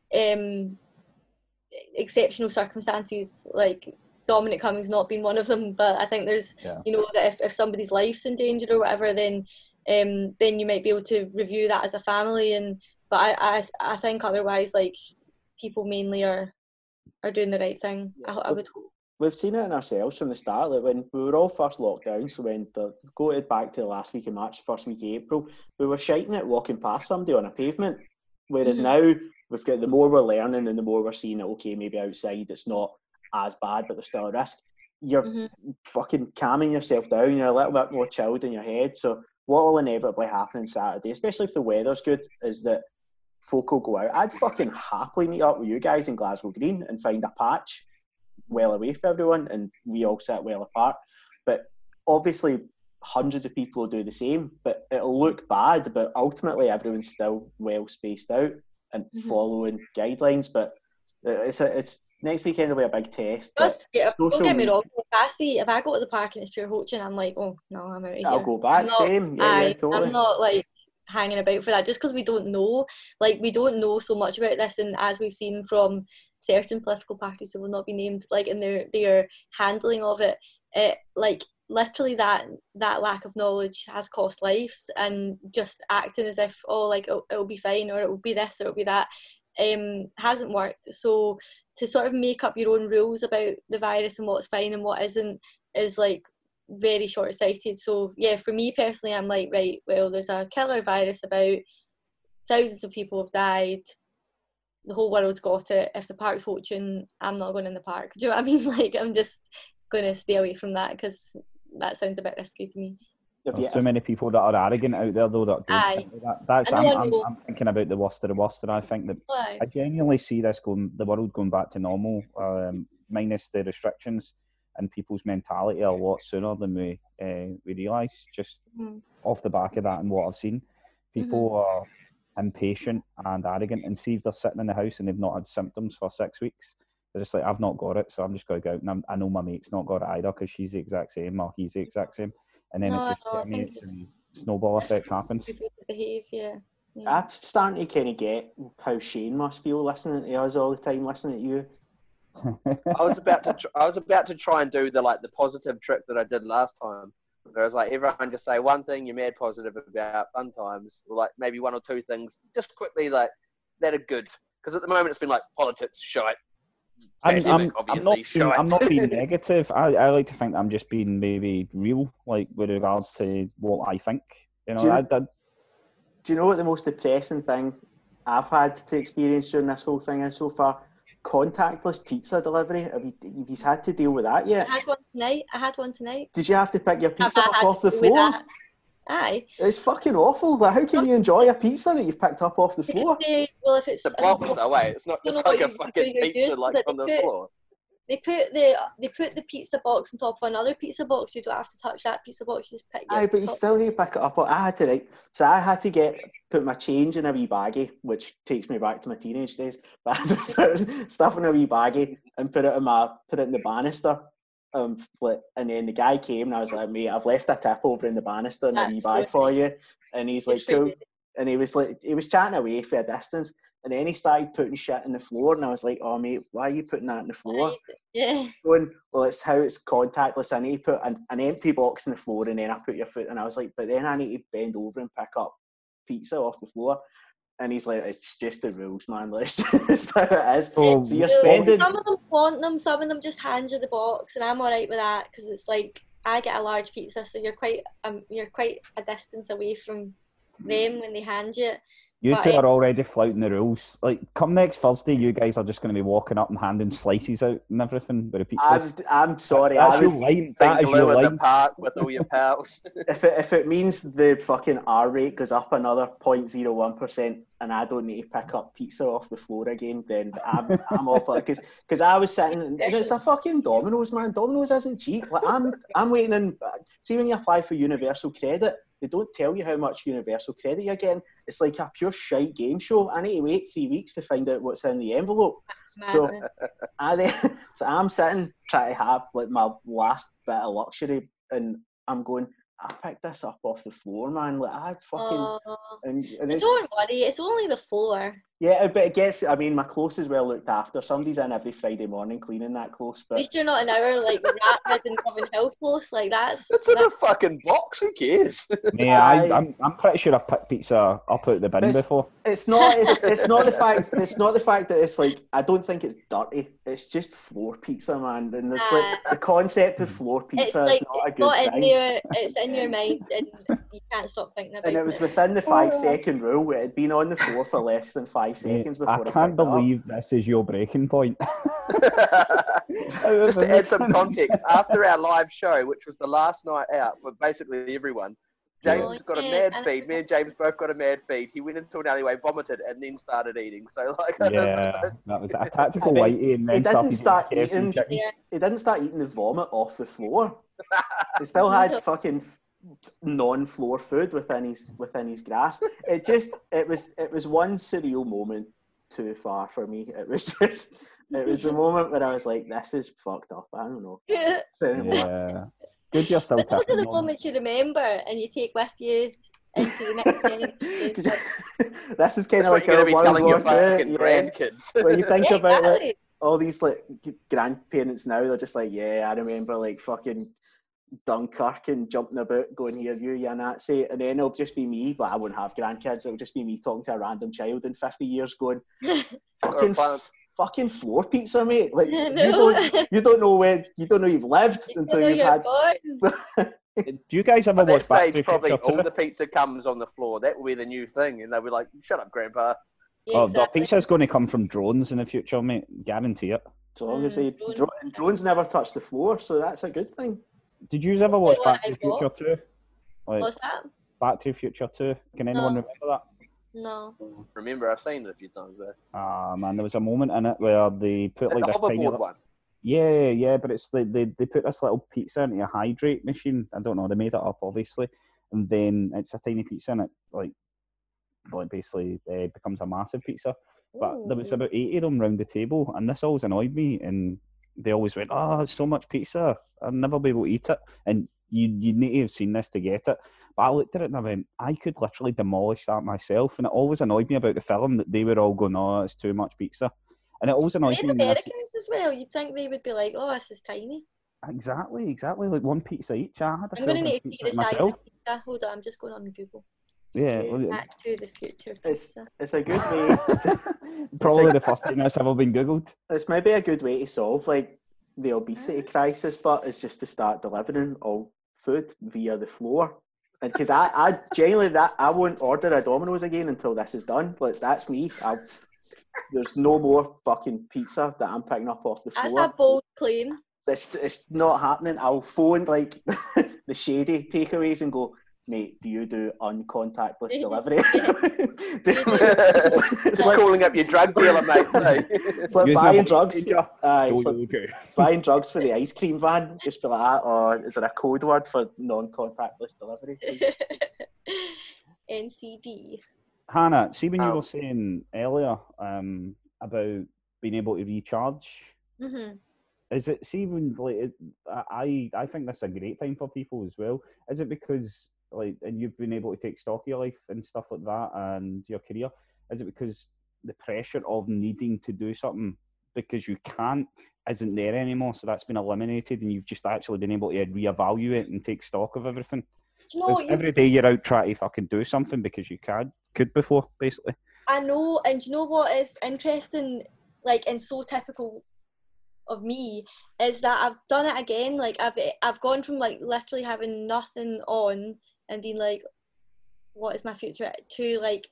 exceptional circumstances, like Dominic Cummings not being one of them, but I think there's you know, that if somebody's life's in danger or whatever, then you might be able to review that as a family and But I think otherwise, like, people mainly are doing the right thing. I would hope. We've seen it in ourselves from the start. Like when we were all first locked down, so when back to the last week of March, first week of April, we were shiting it walking past somebody on a pavement. Whereas now we've got, the more we're learning and the more we're seeing it, okay, maybe outside it's not as bad, but there's still a risk. You're fucking calming yourself down. You're a little bit more chilled in your head. So what will inevitably happen on Saturday, especially if the weather's good, is that folk will go out. I'd fucking happily meet up with you guys in Glasgow Green and find a patch well away from everyone, and we all sit well apart. But obviously hundreds of people will do the same, but it'll look bad, but ultimately everyone's still well spaced out and following guidelines. But it's next weekend will be a big test. Don't get me wrong, if I go to the park and it's pure hoaching, I'm like, oh no, I'm out of here. I'll go back. Same. Yeah, totally. I'm not like hanging about for that, just because we don't know so much about this, and as we've seen from certain political parties who will not be named, like in their handling of it, like literally that lack of knowledge has cost lives, and just acting as if it'll be fine, or it'll be this or it'll be that, hasn't worked. So to sort of make up your own rules about the virus and what's fine and what isn't is like very short-sighted. So yeah, for me personally, I'm like, right, well, there's a killer virus about, thousands of people have died, the whole world's got it. If the park's hoaching, I'm not going in the park. Do you know what I mean? Like, I'm just going to stay away from that, because that sounds a bit risky to me. There's too many people that are arrogant out there, though, that don't think like that. I'm thinking about the worst of the worst, and I think that I genuinely see the world going back to normal, minus the restrictions, and people's mentality a lot sooner than we realise, just off the back of that and what I've seen. People are impatient and arrogant, and see if they're sitting in the house and they've not had symptoms for 6 weeks, they're just like, I've not got it, so I'm just going to go out, and I know my mate's not got it either because she's the exact same or he's the exact same, and then it just permeates and snowball effect happens. I'm starting to kind of get how Shane must feel listening to us all the time, listening to you. I was about to try and do the positive trick that I did last time. Where I was like, everyone just say one thing you're mad positive about fun times, or like maybe one or two things just quickly that are good. Because at the moment it's been like politics, shite. I'm not being negative. I like to think I'm just being maybe real, like with regards to what I think. You know, do you know what the most depressing thing I've had to experience during this whole thing is so far? Contactless pizza delivery. Have you had to deal with that yet? I had one tonight. Did you have to pick your pizza up off the floor? Aye. It's fucking awful. Like, how can you enjoy a pizza that you've picked up off the floor? Well, if it's the box away, it's not just like a fucking pizza like on the floor. They put the pizza box on top of another pizza box. You don't have to touch that pizza box. You just pick it up. Aye, but you still need to pick it up. I had to put my change in a wee baggie, which takes me back to my teenage days. But I had to put stuff in a wee baggie and put it in the banister. And then the guy came and I was like, mate, I've left a tip over in the banister in a wee bag for you. And he's like, cool. And he was chatting away for a distance. And then he started putting shit in the floor, and I was like, "Oh mate, why are you putting that in the floor?" Yeah. Going, well, it's how it's contactless. I need to put an empty box in the floor, and then I put your foot. And I was like, but then I need to bend over and pick up pizza off the floor. And he's like, it's just the rules, man. It's just how it is. So you're spending. Some of them want them. Some of them just hand you the box, and I'm alright with that because it's like I get a large pizza, so you're quite a distance away from them when they hand you. You two are already flouting the rules. Like, come next Thursday, you guys are just going to be walking up and handing slices out and everything with the pizzas. I'm sorry. That's your line. That is your line. The park with all your pals. If it means the fucking R rate goes up another 0.01% and I don't need to pick up pizza off the floor again, then I'm all for it. Because I was sitting, and it's a fucking Domino's, man. Domino's isn't cheap. Like, I'm waiting in. See, when you apply for universal credit, they don't tell you how much universal credit you're getting. It's like a pure shite game show. I need to wait 3 weeks to find out what's in the envelope. So I'm sitting trying to have like my last bit of luxury, and I'm going, I picked this up off the floor, man. Like, I fucking... and don't worry, it's only the floor. Yeah, but it gets. I mean, my close is well looked after. Somebody's in every Friday morning cleaning that close. At But least you're not an hour like rat-ridden Coven Hill close. Like It's in a fucking box. Who cares? Mate, I'm pretty sure I've picked pizza up out the bin before. it's not. It's not the fact. It's not the fact that it's like. I don't think it's dirty. It's just floor pizza, man. And there's like the concept of floor pizza it's is not a it's good not thing. in there. It's in your mind, and you can't stop thinking about it. And it was within the 5-second rule. It had been on the floor for less than 5 seconds Mate, before I picked can't it up. believe this is your breaking point. Just to add some context, after our live show, which was the last night out for basically everyone, James got a mad feed. Me and James both got a mad feed. He went into an alleyway, vomited, and then started eating. So, like, Yeah, that was a tactical I mean, whitey, and he then didn't started start eating KFC eating. chicken. He didn't start eating the vomit off the floor. He still had fucking non-floor food within his grasp. It was one surreal moment too far for me. It was the moment where I was like, this is fucked up. I don't know. So, Yeah. Good you're still But those are tapping the on. moments you remember and you take with you into the next generation. this is kind that's of what like you're a going to be World telling your War II. fucking grandkids. When you think Yeah, about like exactly. all these like grandparents now, they're just like, yeah, I remember like fucking Dunkirk and jumping about, going here, you Nazi, and then it'll just be me, but I won't have grandkids. It'll just be me talking to a random child in 50 years, going, fucking floor pizza, mate. Like you don't know you've lived until you've had. Do you guys ever At that watch Back to stage, the probably Future all 2? the pizza comes on the floor. That will be the new thing, and they'll be like, "Shut up, Grandpa." Yeah, Oh, exactly. the pizza's going to come from drones in the future, mate. Guarantee it. So long as they drones. drones never touch the floor, so that's a good thing. Did you ever watch What Back to the I got. Future 2? Like, What's that? Back to the Future 2. Can anyone No. remember that? No. Remember, I've seen it a few times though. Ah, man, there was a moment in it where they put like the this tiny... hoverboard one. Yeah, but it's like they put this little pizza into a hydrate machine. I don't know, they made it up, obviously. And then it's a tiny pizza and it, like basically becomes a massive pizza. But there was about 80 of them round the table, and this always annoyed me. And they always went, "Oh, it's so much pizza, I'll never be able to eat it." And you need to have seen this to get it. But I looked at it and I went, I could literally demolish that myself. And it always annoyed me about the film that they were all going, "Oh, it's too much pizza." And it always annoys They're me. Americans as well. You'd think they would be like, "Oh, this is tiny." Exactly. Like one pizza each. I had a I'm going to fair need bit to of see the pizza size myself. of the pizza. Hold on, I'm just going on Google. Yeah. Back to the Future pizza. It's a good way. Probably the first thing that's ever been googled. It's maybe a good way to solve like the obesity crisis, but it's just to start delivering all food via the floor. And because I genuinely I won't order a Domino's again until this is done. Like that's me. There's no more fucking pizza that I'm picking up off the floor. That's a bold claim. It's not happening. I'll phone like the shady takeaways and go, "Mate, do you do uncontactless delivery?" It's like calling up your drug dealer, mate. It's like Using buying a drugs. voice changer. It's like buying drugs for the ice cream van. Just be like that. Or is there a code word for non-contactless delivery? NCD. Hannah, see when you were saying earlier about being able to recharge, is it, see when like I think that's a great time for people as well. Is it because like, and you've been able to take stock of your life and stuff like that and your career, is it because the pressure of needing to do something because you can't isn't there anymore, so that's been eliminated and you've just actually been able to reevaluate and take stock of everything? Every day you're out trying to fucking do something because you could before, basically. I know, and do you know what is interesting, like, and so typical of me, is that I've done it again. Like, I've gone from, like, literally having nothing on and being like, what is my future, to, like,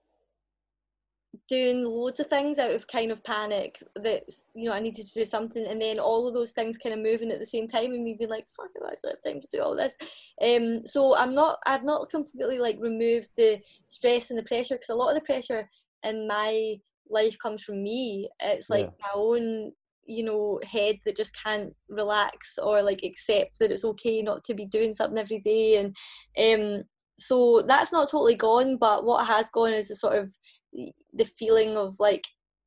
doing loads of things out of kind of panic that, you know, I needed to do something, and then all of those things kind of moving at the same time and me being like, fuck, I actually have time to do all this. So I've not completely like removed the stress and the pressure, because a lot of the pressure in my life comes from me. It's like my own, you know, head that just can't relax or like accept that it's okay not to be doing something every day. And so that's not totally gone, but what has gone is a sort of the feeling of like,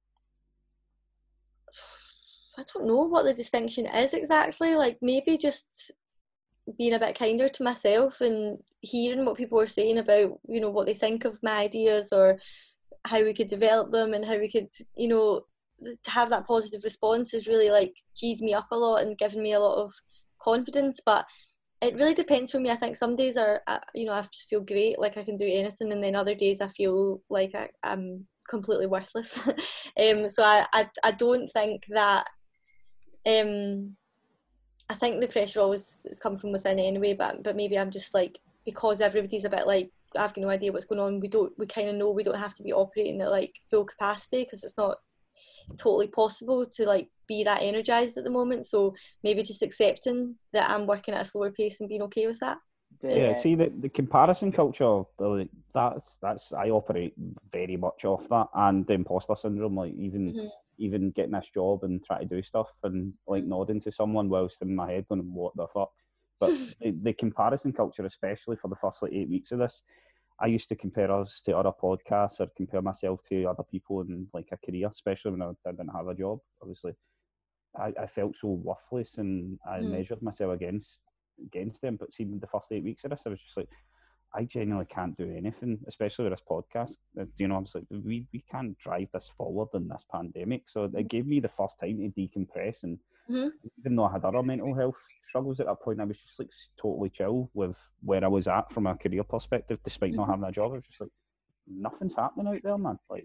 I don't know what the distinction is exactly, like maybe just being a bit kinder to myself and hearing what people are saying about, you know, what they think of my ideas, or how we could develop them and how we could, you know, to have that positive response has really like G'd me up a lot and given me a lot of confidence. But it really depends for me. I think some days are, you know, I just feel great, like I can do anything, and then other days I feel like I'm completely worthless. So I don't think that, I think the pressure always has come from within anyway, but maybe I'm just like, because everybody's a bit like, I've got no idea what's going on, we kind of know we don't have to be operating at like full capacity, because it's not totally possible to like be that energized at the moment. So maybe just accepting that I'm working at a slower pace and being okay with that. Yeah, see the comparison culture, that's I operate very much off that, and the imposter syndrome, like even getting this job and trying to do stuff and like nodding to someone whilst in my head going, what the fuck? But the comparison culture, especially for the first like 8 weeks of this, I used to compare us to other podcasts or compare myself to other people in like a career, especially when I didn't have a job. Obviously, I felt so worthless, and I measured myself against them. But see, the first 8 weeks of this, I was just like, I genuinely can't do anything, especially with this podcast. You know, I was like, we can't drive this forward in this pandemic. So it gave me the first time to decompress, and even though I had other mental health struggles at that point, I was just like totally chill with where I was at from a career perspective, despite not having a job. I was just like, nothing's happening out there, man. Like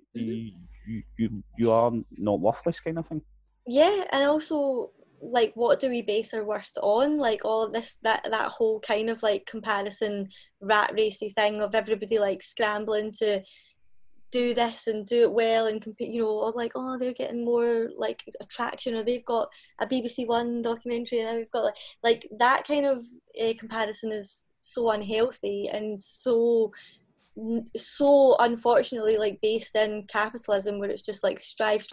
you are not worthless, kind of thing. Yeah, and also like, what do we base our worth on? Like all of this, that whole kind of like comparison rat racy thing of everybody like scrambling to do this and do it well and compete, you know, or like, oh, they're getting more like attraction, or they've got a BBC One documentary and we've got like that kind of comparison is so unhealthy and so unfortunately like based in capitalism, where it's just like strive,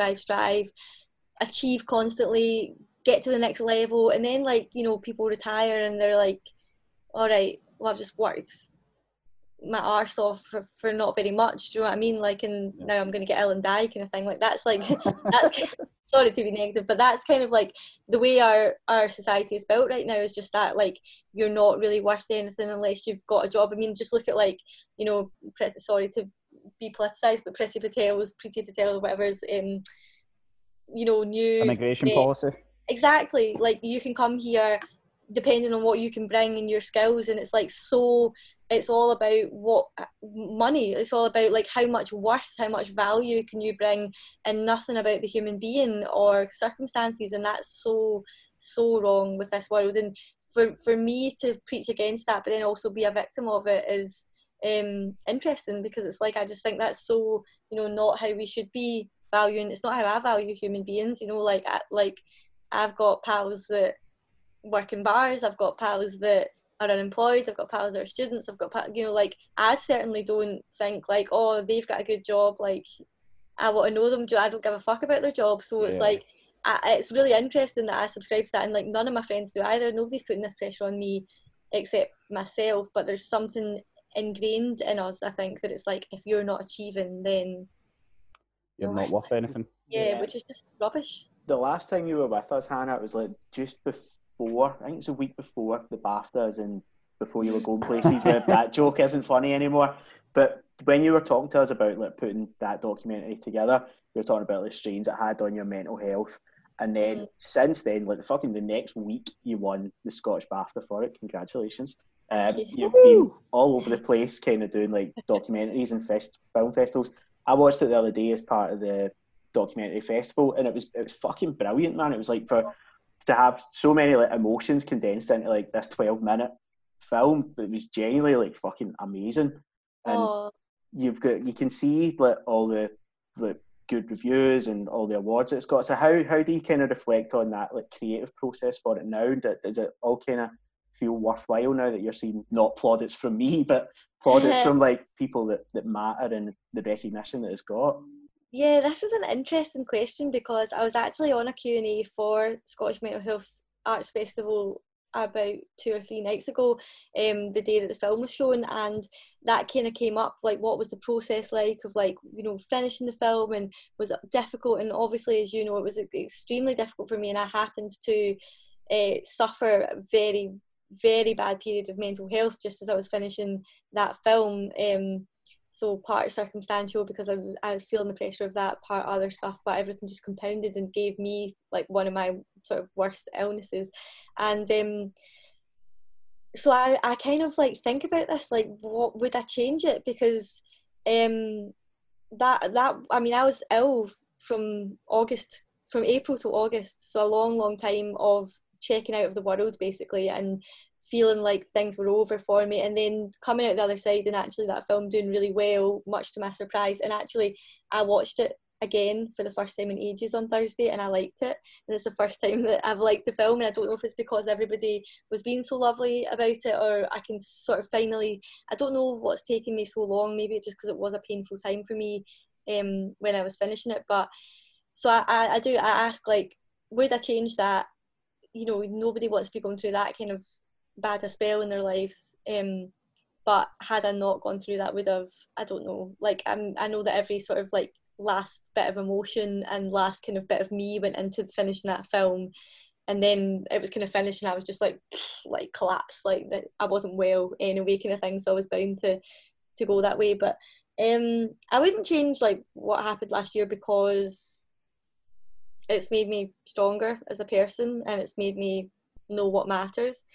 achieve constantly, get to the next level, and then like, you know, people retire and they're like, all right, well, I've just worked my arse off for not very much, do you know what I mean? Like, and now I'm going to get ill and die kind of thing. Like that's like that's kind of, sorry to be negative, but that's kind of like the way our society is built right now, is just that like you're not really worth anything unless you've got a job. I mean, just look at like, you know, sorry to be politicized, but Priti Patel, whatever's you know, new immigration policy. Exactly. Like you can come here depending on what you can bring and your skills, and it's like, so it's all about what money, it's all about like how much worth, how much value can you bring, and nothing about the human being or circumstances. And that's so wrong with this world. And for me to preach against that but then also be a victim of it is interesting, because it's like, I just think that's so, you know, not how we should be valuing. It's not how I value human beings, you know. Like I've got pals that work in bars, I've got pals that are unemployed, I've got pals that are students, I've got you know, like I certainly don't think like, oh, they've got a good job, like I want to know them. I don't give a fuck about their job. So it's like, it's really interesting that I subscribe to that, and like none of my friends do either. Nobody's putting this pressure on me except myself, but there's something ingrained in us, I think, that it's like, if you're not achieving, then you're not worth anything. Yeah, which is just rubbish. The last time you were with us, Hannah, it was like just before, I think it's a week before the BAFTAs, and before you were going places where that joke isn't funny anymore. But when you were talking to us about like putting that documentary together, you were talking about the strains it had on your mental health. And then since then, like the next week, you won the Scottish BAFTA for it. Congratulations. You've been all over the place kind of doing like documentaries and film festivals. I watched it the other day as part of the documentary festival, and it was fucking brilliant, man. It was like, to have so many like emotions condensed into like this 12-minute film, it was genuinely like fucking amazing. And you can see like all the good reviews and all the awards it's got. So how do you kind of reflect on that like creative process for it now? Does it all kind of feel worthwhile now that you're seeing not plaudits from me, but plaudits from like people that matter and the recognition that it's got? Yeah, this is an interesting question, because I was actually on a Q&A for Scottish Mental Health Arts Festival about 2 or 3 nights ago, the day that the film was shown, and that kind of came up, like what was the process like of like, you know, finishing the film, and was it difficult? And obviously, as you know, it was extremely difficult for me, and I happened to suffer a very, very bad period of mental health just as I was finishing that film. So part circumstantial because I was feeling the pressure of that, part other stuff, but everything just compounded and gave me like one of my sort of worst illnesses. And so I kind of like think about this, like what would I change it? Because that I mean, I was ill from April to August, so a long time of checking out of the world basically, and feeling like things were over for me, and then coming out the other side and actually that film doing really well, much to my surprise. And actually I watched it again for the first time in ages on Thursday, and I liked it, and it's the first time that I've liked the film. And I don't know if it's because everybody was being so lovely about it, or I can sort of finally, I don't know what's taken me so long, maybe just because it was a painful time for me when I was finishing it. But so I ask, like, would I change that? You know, nobody wants to be going through that kind of bad a spell in their lives, but had I not gone through that, would have, I don't know, like I know that every sort of like last bit of emotion and last kind of bit of me went into finishing that film, and then it was kind of finished and I was just like collapsed, like that I wasn't well anyway kind of thing, so I was bound to go that way. But I wouldn't change like what happened last year, because it's made me stronger as a person and it's made me know what matters.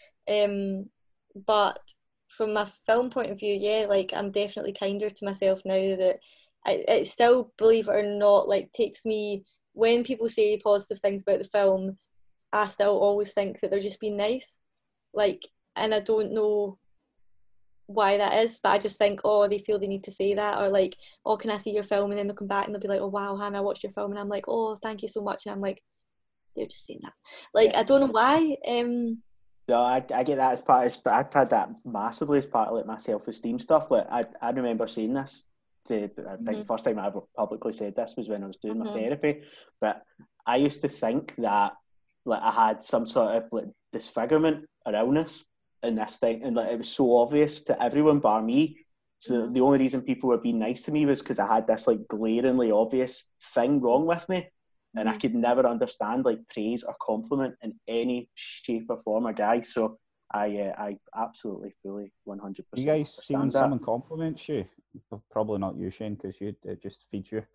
But from a film point of view, yeah, like I'm definitely kinder to myself now. That it still, believe it or not, like takes me, when people say positive things about the film, I still always think that they're just being nice, like, and I don't know why that is, but I just think, oh, they feel they need to say that, or like, oh, can I see your film? And then they'll come back and they'll be like, oh wow, Hannah, I watched your film, and I'm like, oh, thank you so much, and I'm like, they're just saying that, like, I don't know why. No, I get that as part of, I've had that massively as part of like my self-esteem stuff. Like I remember saying this to, I think the first time I ever publicly said this was when I was doing my therapy. But I used to think that like I had some sort of like disfigurement or illness in this thing, and like it was so obvious to everyone bar me. So the only reason people were being nice to me was because I had this like glaringly obvious thing wrong with me. And I could never understand like praise or compliment in any shape or form or guise. So I absolutely fully 100%. You guys see when that. someone compliments you? Probably not you, Shane, because it just feeds you.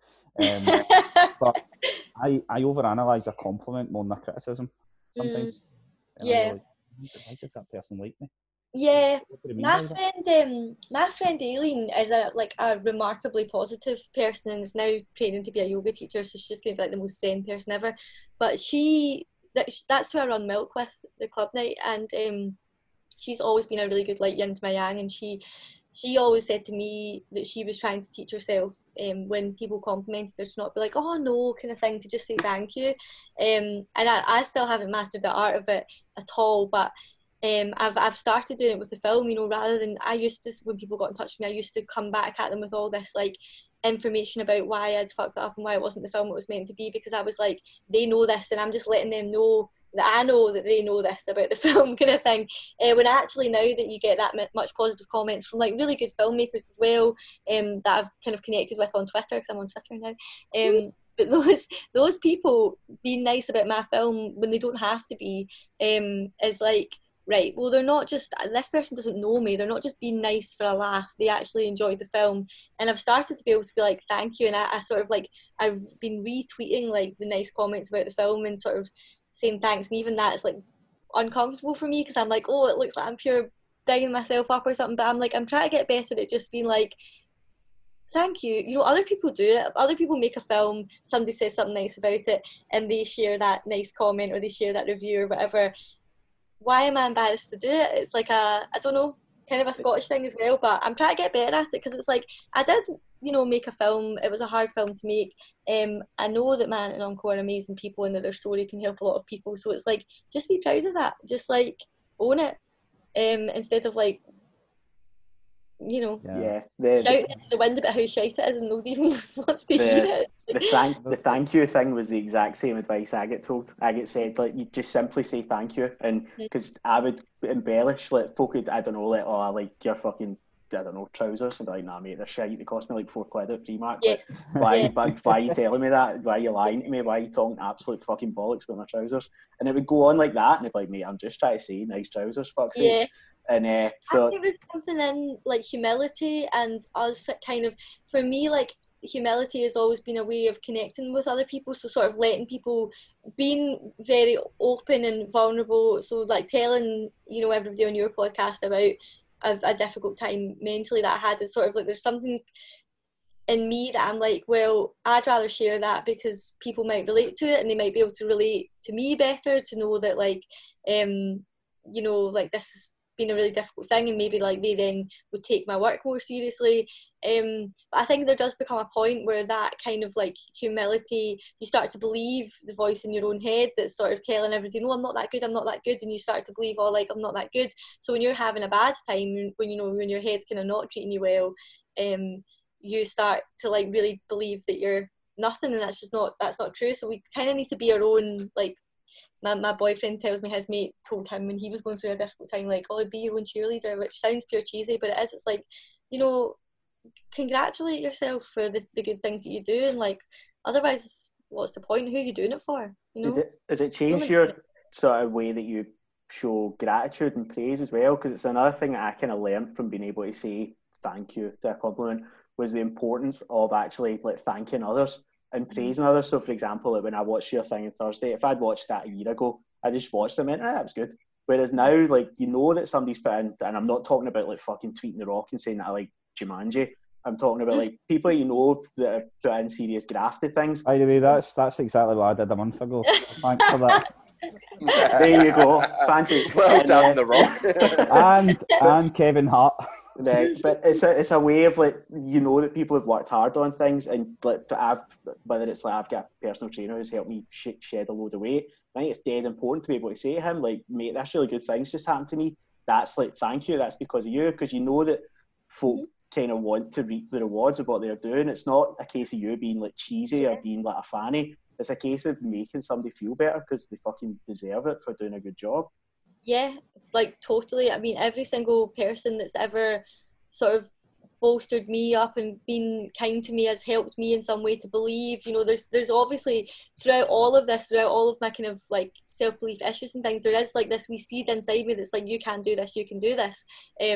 But I overanalyze a compliment more than a criticism sometimes. Yeah. Like, why does that person like me? Yeah, my friend Aileen is a remarkably positive person and is now training to be a yoga teacher, so she's just going to be like the most zen person ever. But that's who I run Milk with, the club night, and she's always been a really good like yin to my yang, and she always said to me that she was trying to teach herself when people complimented her to not be like, oh no, kind of thing, to just say thank you. And I still haven't mastered the art of it at all, but I've started doing it with the film, you know, rather than, I used to, when people got in touch with me, I used to come back at them with all this like information about why I'd fucked it up and why it wasn't the film it was meant to be, because I was like, they know this and I'm just letting them know that I know that they know this about the film kind of thing. When actually now that you get that much positive comments from like really good filmmakers as well, that I've kind of connected with on Twitter, because I'm on Twitter now, but those people being nice about my film when they don't have to be, is like, right, well, they're not just, this person doesn't know me, they're not just being nice for a laugh, they actually enjoyed the film. And I've started to be able to be like, thank you, and I sort of like, I've been retweeting like the nice comments about the film and sort of saying thanks, and even that is like uncomfortable for me, because I'm like, oh, it looks like I'm pure digging myself up or something, but I'm like, I'm trying to get better at just being like, thank you. You know, other people do it. Other people make a film, somebody says something nice about it, and they share that nice comment or they share that review or whatever. Why am I embarrassed to do it? It's like I don't know, kind of a Scottish thing as well, but I'm trying to get better at it, because it's like, I did, you know, make a film. It was a hard film to make. I know that my aunt and uncle are amazing people and that their story can help a lot of people. So it's like, just be proud of that. Just like own it, instead of like, you know, shouting into the wind about how shite it is and nobody even wants to hear it. The thank you thing was the exact same advice I get told. I get said, like, you just simply say thank you, and because I would embellish, like, folk would, I don't know, like, oh, like your fucking, I don't know, trousers, and be like, nah mate, they're shite, they cost me like £4 at Primark. Yes. Why are you telling me that? Why are you lying to me? Why are you talking absolute fucking bollocks about my trousers? And it would go on like that, and it'd be like, mate, I'm just trying to say nice trousers, fuck's sake. And I so think there's something in like humility and us kind of, for me, like humility has always been a way of connecting with other people. So sort of letting people, being very open and vulnerable. So like telling, you know, everybody on your podcast about a difficult time mentally that I had, is sort of like there's something in me that I'm like, well, I'd rather share that because people might relate to it and they might be able to relate to me better, to know that like, you know, like this has been a really difficult thing, and maybe like they then would take my work more seriously. But I think there does become a point where that kind of like humility, you start to believe the voice in your own head that's sort of telling everybody, no, I'm not that good, I'm not that good, and you start to believe, oh, like I'm not that good. So when you're having a bad time, when you know, when your head's kind of not treating you well, you start to like really believe that you're nothing, and that's not true. So we kind of need to be our own, like my boyfriend tells me his mate told him when he was going through a difficult time, like, oh, be your own cheerleader, which sounds pure cheesy, but it is. It's like, you know, congratulate yourself for the good things that you do, and like otherwise what's the point? Who are you doing it for? You know, has it changed your sort of way that you show gratitude and praise as well? Because it's another thing that I kind of learned from being able to say thank you to a compliment, was the importance of actually like thanking others and praising others. So for example, like when I watched your thing on Thursday, if I'd watched that a year ago, I just watched it and went, that was good. Whereas now, like, you know that somebody's put in, and I'm not talking about like fucking tweeting the Rock and saying that I like Jumanji. I'm talking about like people you know that have put in serious grafted things. By the way, that's exactly what I did a month ago. Thanks for that. There you go, fancy. Well done, The Rock. and Kevin Hart. Right, but it's a way of like, you know, that people have worked hard on things, and like whether it's like I've got a personal trainer who's helped me shed a load of weight. I think it's dead important to be able to say to him, like, mate, that's really good things just happened to me. That's like, thank you. That's because of you, because you know that folk kind of want to reap the rewards of what they're doing. It's not a case of you being like cheesy or being like a fanny. It's a case of making somebody feel better because they fucking deserve it for doing a good job. Yeah, like totally. I mean, every single person that's ever sort of bolstered me up and been kind to me has helped me in some way to believe. You know, there's obviously throughout all of my kind of like self-belief issues and things, there is like this wee seed inside me that's like, you can do this, you can do this.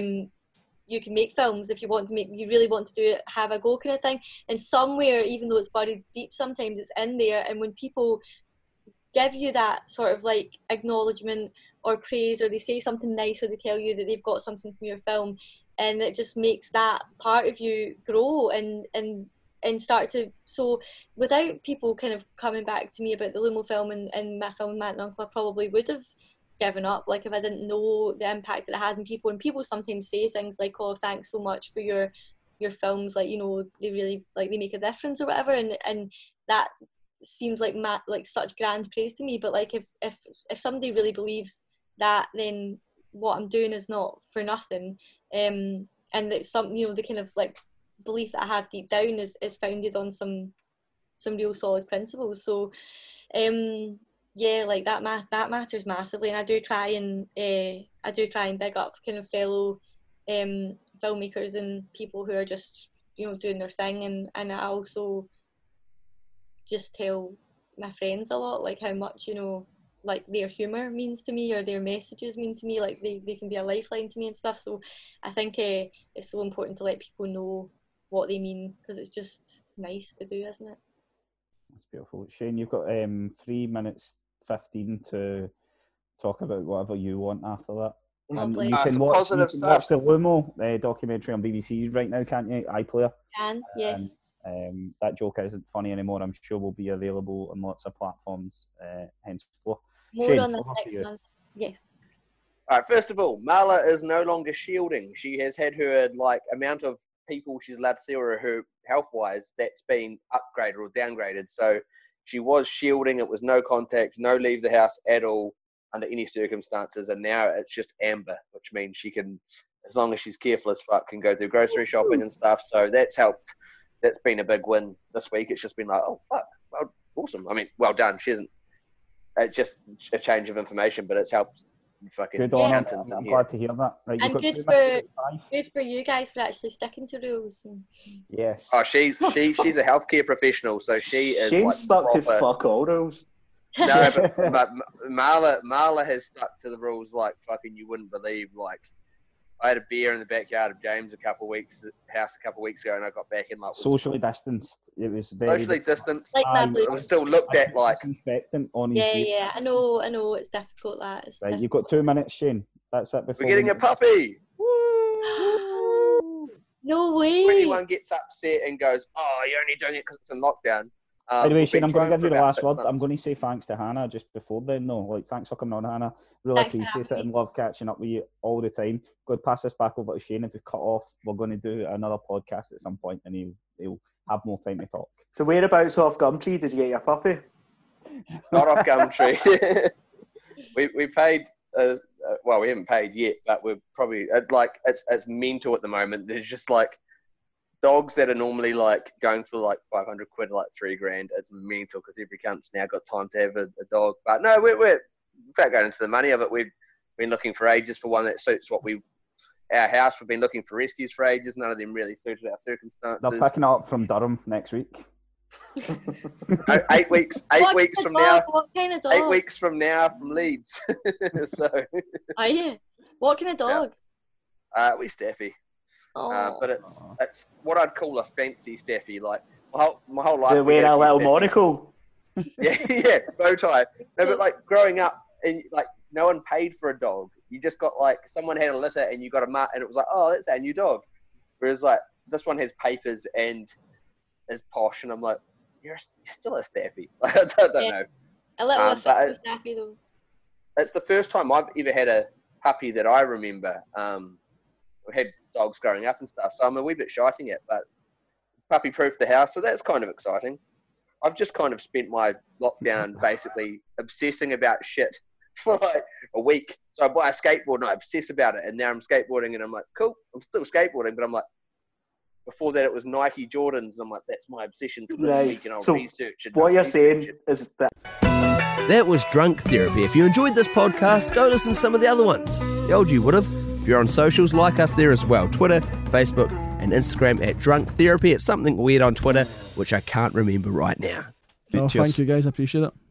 You can make films if you want to make, you really want to do it, have a go kind of thing. And somewhere, even though it's buried deep, sometimes it's in there. And when people give you that sort of like acknowledgement or praise, or they say something nice, or they tell you that they've got something from your film, and it just makes that part of you grow and start to, so without people kind of coming back to me about the Lumo film and my film Matt and Uncle, I probably would have given up, like if I didn't know the impact that it had on people. And people sometimes say things like, oh, thanks so much for your films, like, you know, they really like, they make a difference or whatever, and that seems like such grand praise to me. But like if somebody really believes that, then what I'm doing is not for nothing, and that some, you know, the kind of like belief that I have deep down is founded on some real solid principles. So yeah, like that matters massively. And I do try and big up kind of fellow filmmakers and people who are just, you know, doing their thing. And I also just tell my friends a lot, like how much, you know, like their humour means to me, or their messages mean to me, like they can be a lifeline to me and stuff. So I think it's so important to let people know what they mean, because it's just nice to do, isn't it? That's beautiful. Shane, you've got 3 minutes 15 to talk about whatever you want after that. And you can watch the Lumo documentary on BBC right now, can't you? iPlayer. Can, yes. And that joke isn't funny anymore. I'm sure will be available on lots of platforms henceforth. More Shane, on this next month. Yes. All right, first of all, Marla is no longer shielding. She has had her like amount of people she's allowed to see her health-wise, that's been upgraded or downgraded. So she was shielding. It was no contact, no leave the house at all under any circumstances. And now it's just amber, which means she can, as long as she's careful as fuck, can go do grocery shopping and stuff. So that's helped. That's been a big win this week. It's just been like, oh, fuck, well, awesome. I mean, well done. She isn't, it's just a change of information, but it's helped fucking good on her. I'm glad to hear that. Right, and good for you guys for actually sticking to rules. Yes. Oh, she's a healthcare professional, so she is. She's like stuck to fuck all rules. No, but Marla has stuck to the rules like fucking you wouldn't believe. Like I had a beer in the backyard of James' house a couple of weeks ago, and I got back in like Socially distanced. It was very socially distanced. Like that, It was still looked at like disinfectant on his beard. yeah. I know. It's difficult. It's Right, you've got 2 minutes, Shane. That's it. Before we're getting a puppy. No way. If anyone gets upset and goes, "Oh, you're only doing it because it's in lockdown." By the way, we've Shane, been I'm going to trying give you for the about last 6 word. months. I'm going to say thanks to Hannah just before then. No, like, thanks for coming on, Hannah. Really Thanks for appreciate it having and me. love catching up with you all the time. Go and pass this back over to Shane. If we cut off, we're going to do another podcast at some point and he'll have more time to talk. So whereabouts off Gumtree did you get your puppy? Not off Gumtree. we paid. Well, we haven't paid yet, but we're probably like it's mental at the moment. There's just like dogs that are normally like going for like 500 quid, like $3,000. It's mental because every cunt's now got time to have a dog. But no, we're without going into the money of it. We've been looking for ages for one that suits our house. We've been looking for rescues for ages. None of them really suited our circumstances. They're picking it up from Durham next week. 8 weeks. 8 What weeks kind from of now. dog? What kind of dog? 8 weeks from now from Leeds. So. Are you? What kind of dog? We Staffy. Oh. But it's what I'd call a fancy Staffy. Like my whole life. Did it wear a little monocle? Yeah, bow tie. No, but like growing up, and like no one paid for a dog. You just got like someone had a litter and you got a mutt, and it was like, oh, that's our new dog. Whereas like this one has papers and is posh, and I'm like, you're still a Staffy. I don't know. A little but Staffy though. It's the first time I've ever had a puppy that I remember. We had dogs growing up and stuff, so I'm a wee bit shiting it, but puppy-proof the house, so that's kind of exciting. I've just kind of spent my lockdown basically obsessing about shit for like a week. So I buy a skateboard and I obsess about it, and now I'm skateboarding and I'm like, cool, I'm still skateboarding, but I'm like, before that it was Nike Jordans, and I'm like, that's my obsession for this week, and I'll research it. What you're saying is that That was Drunk Therapy. If you enjoyed this podcast, go listen to some of the other ones. The old you would have. If you're on socials, like us there as well. Twitter, Facebook, and Instagram at Drunk Therapy. It's something weird on Twitter, which I can't remember right now. Thank you guys, I appreciate it.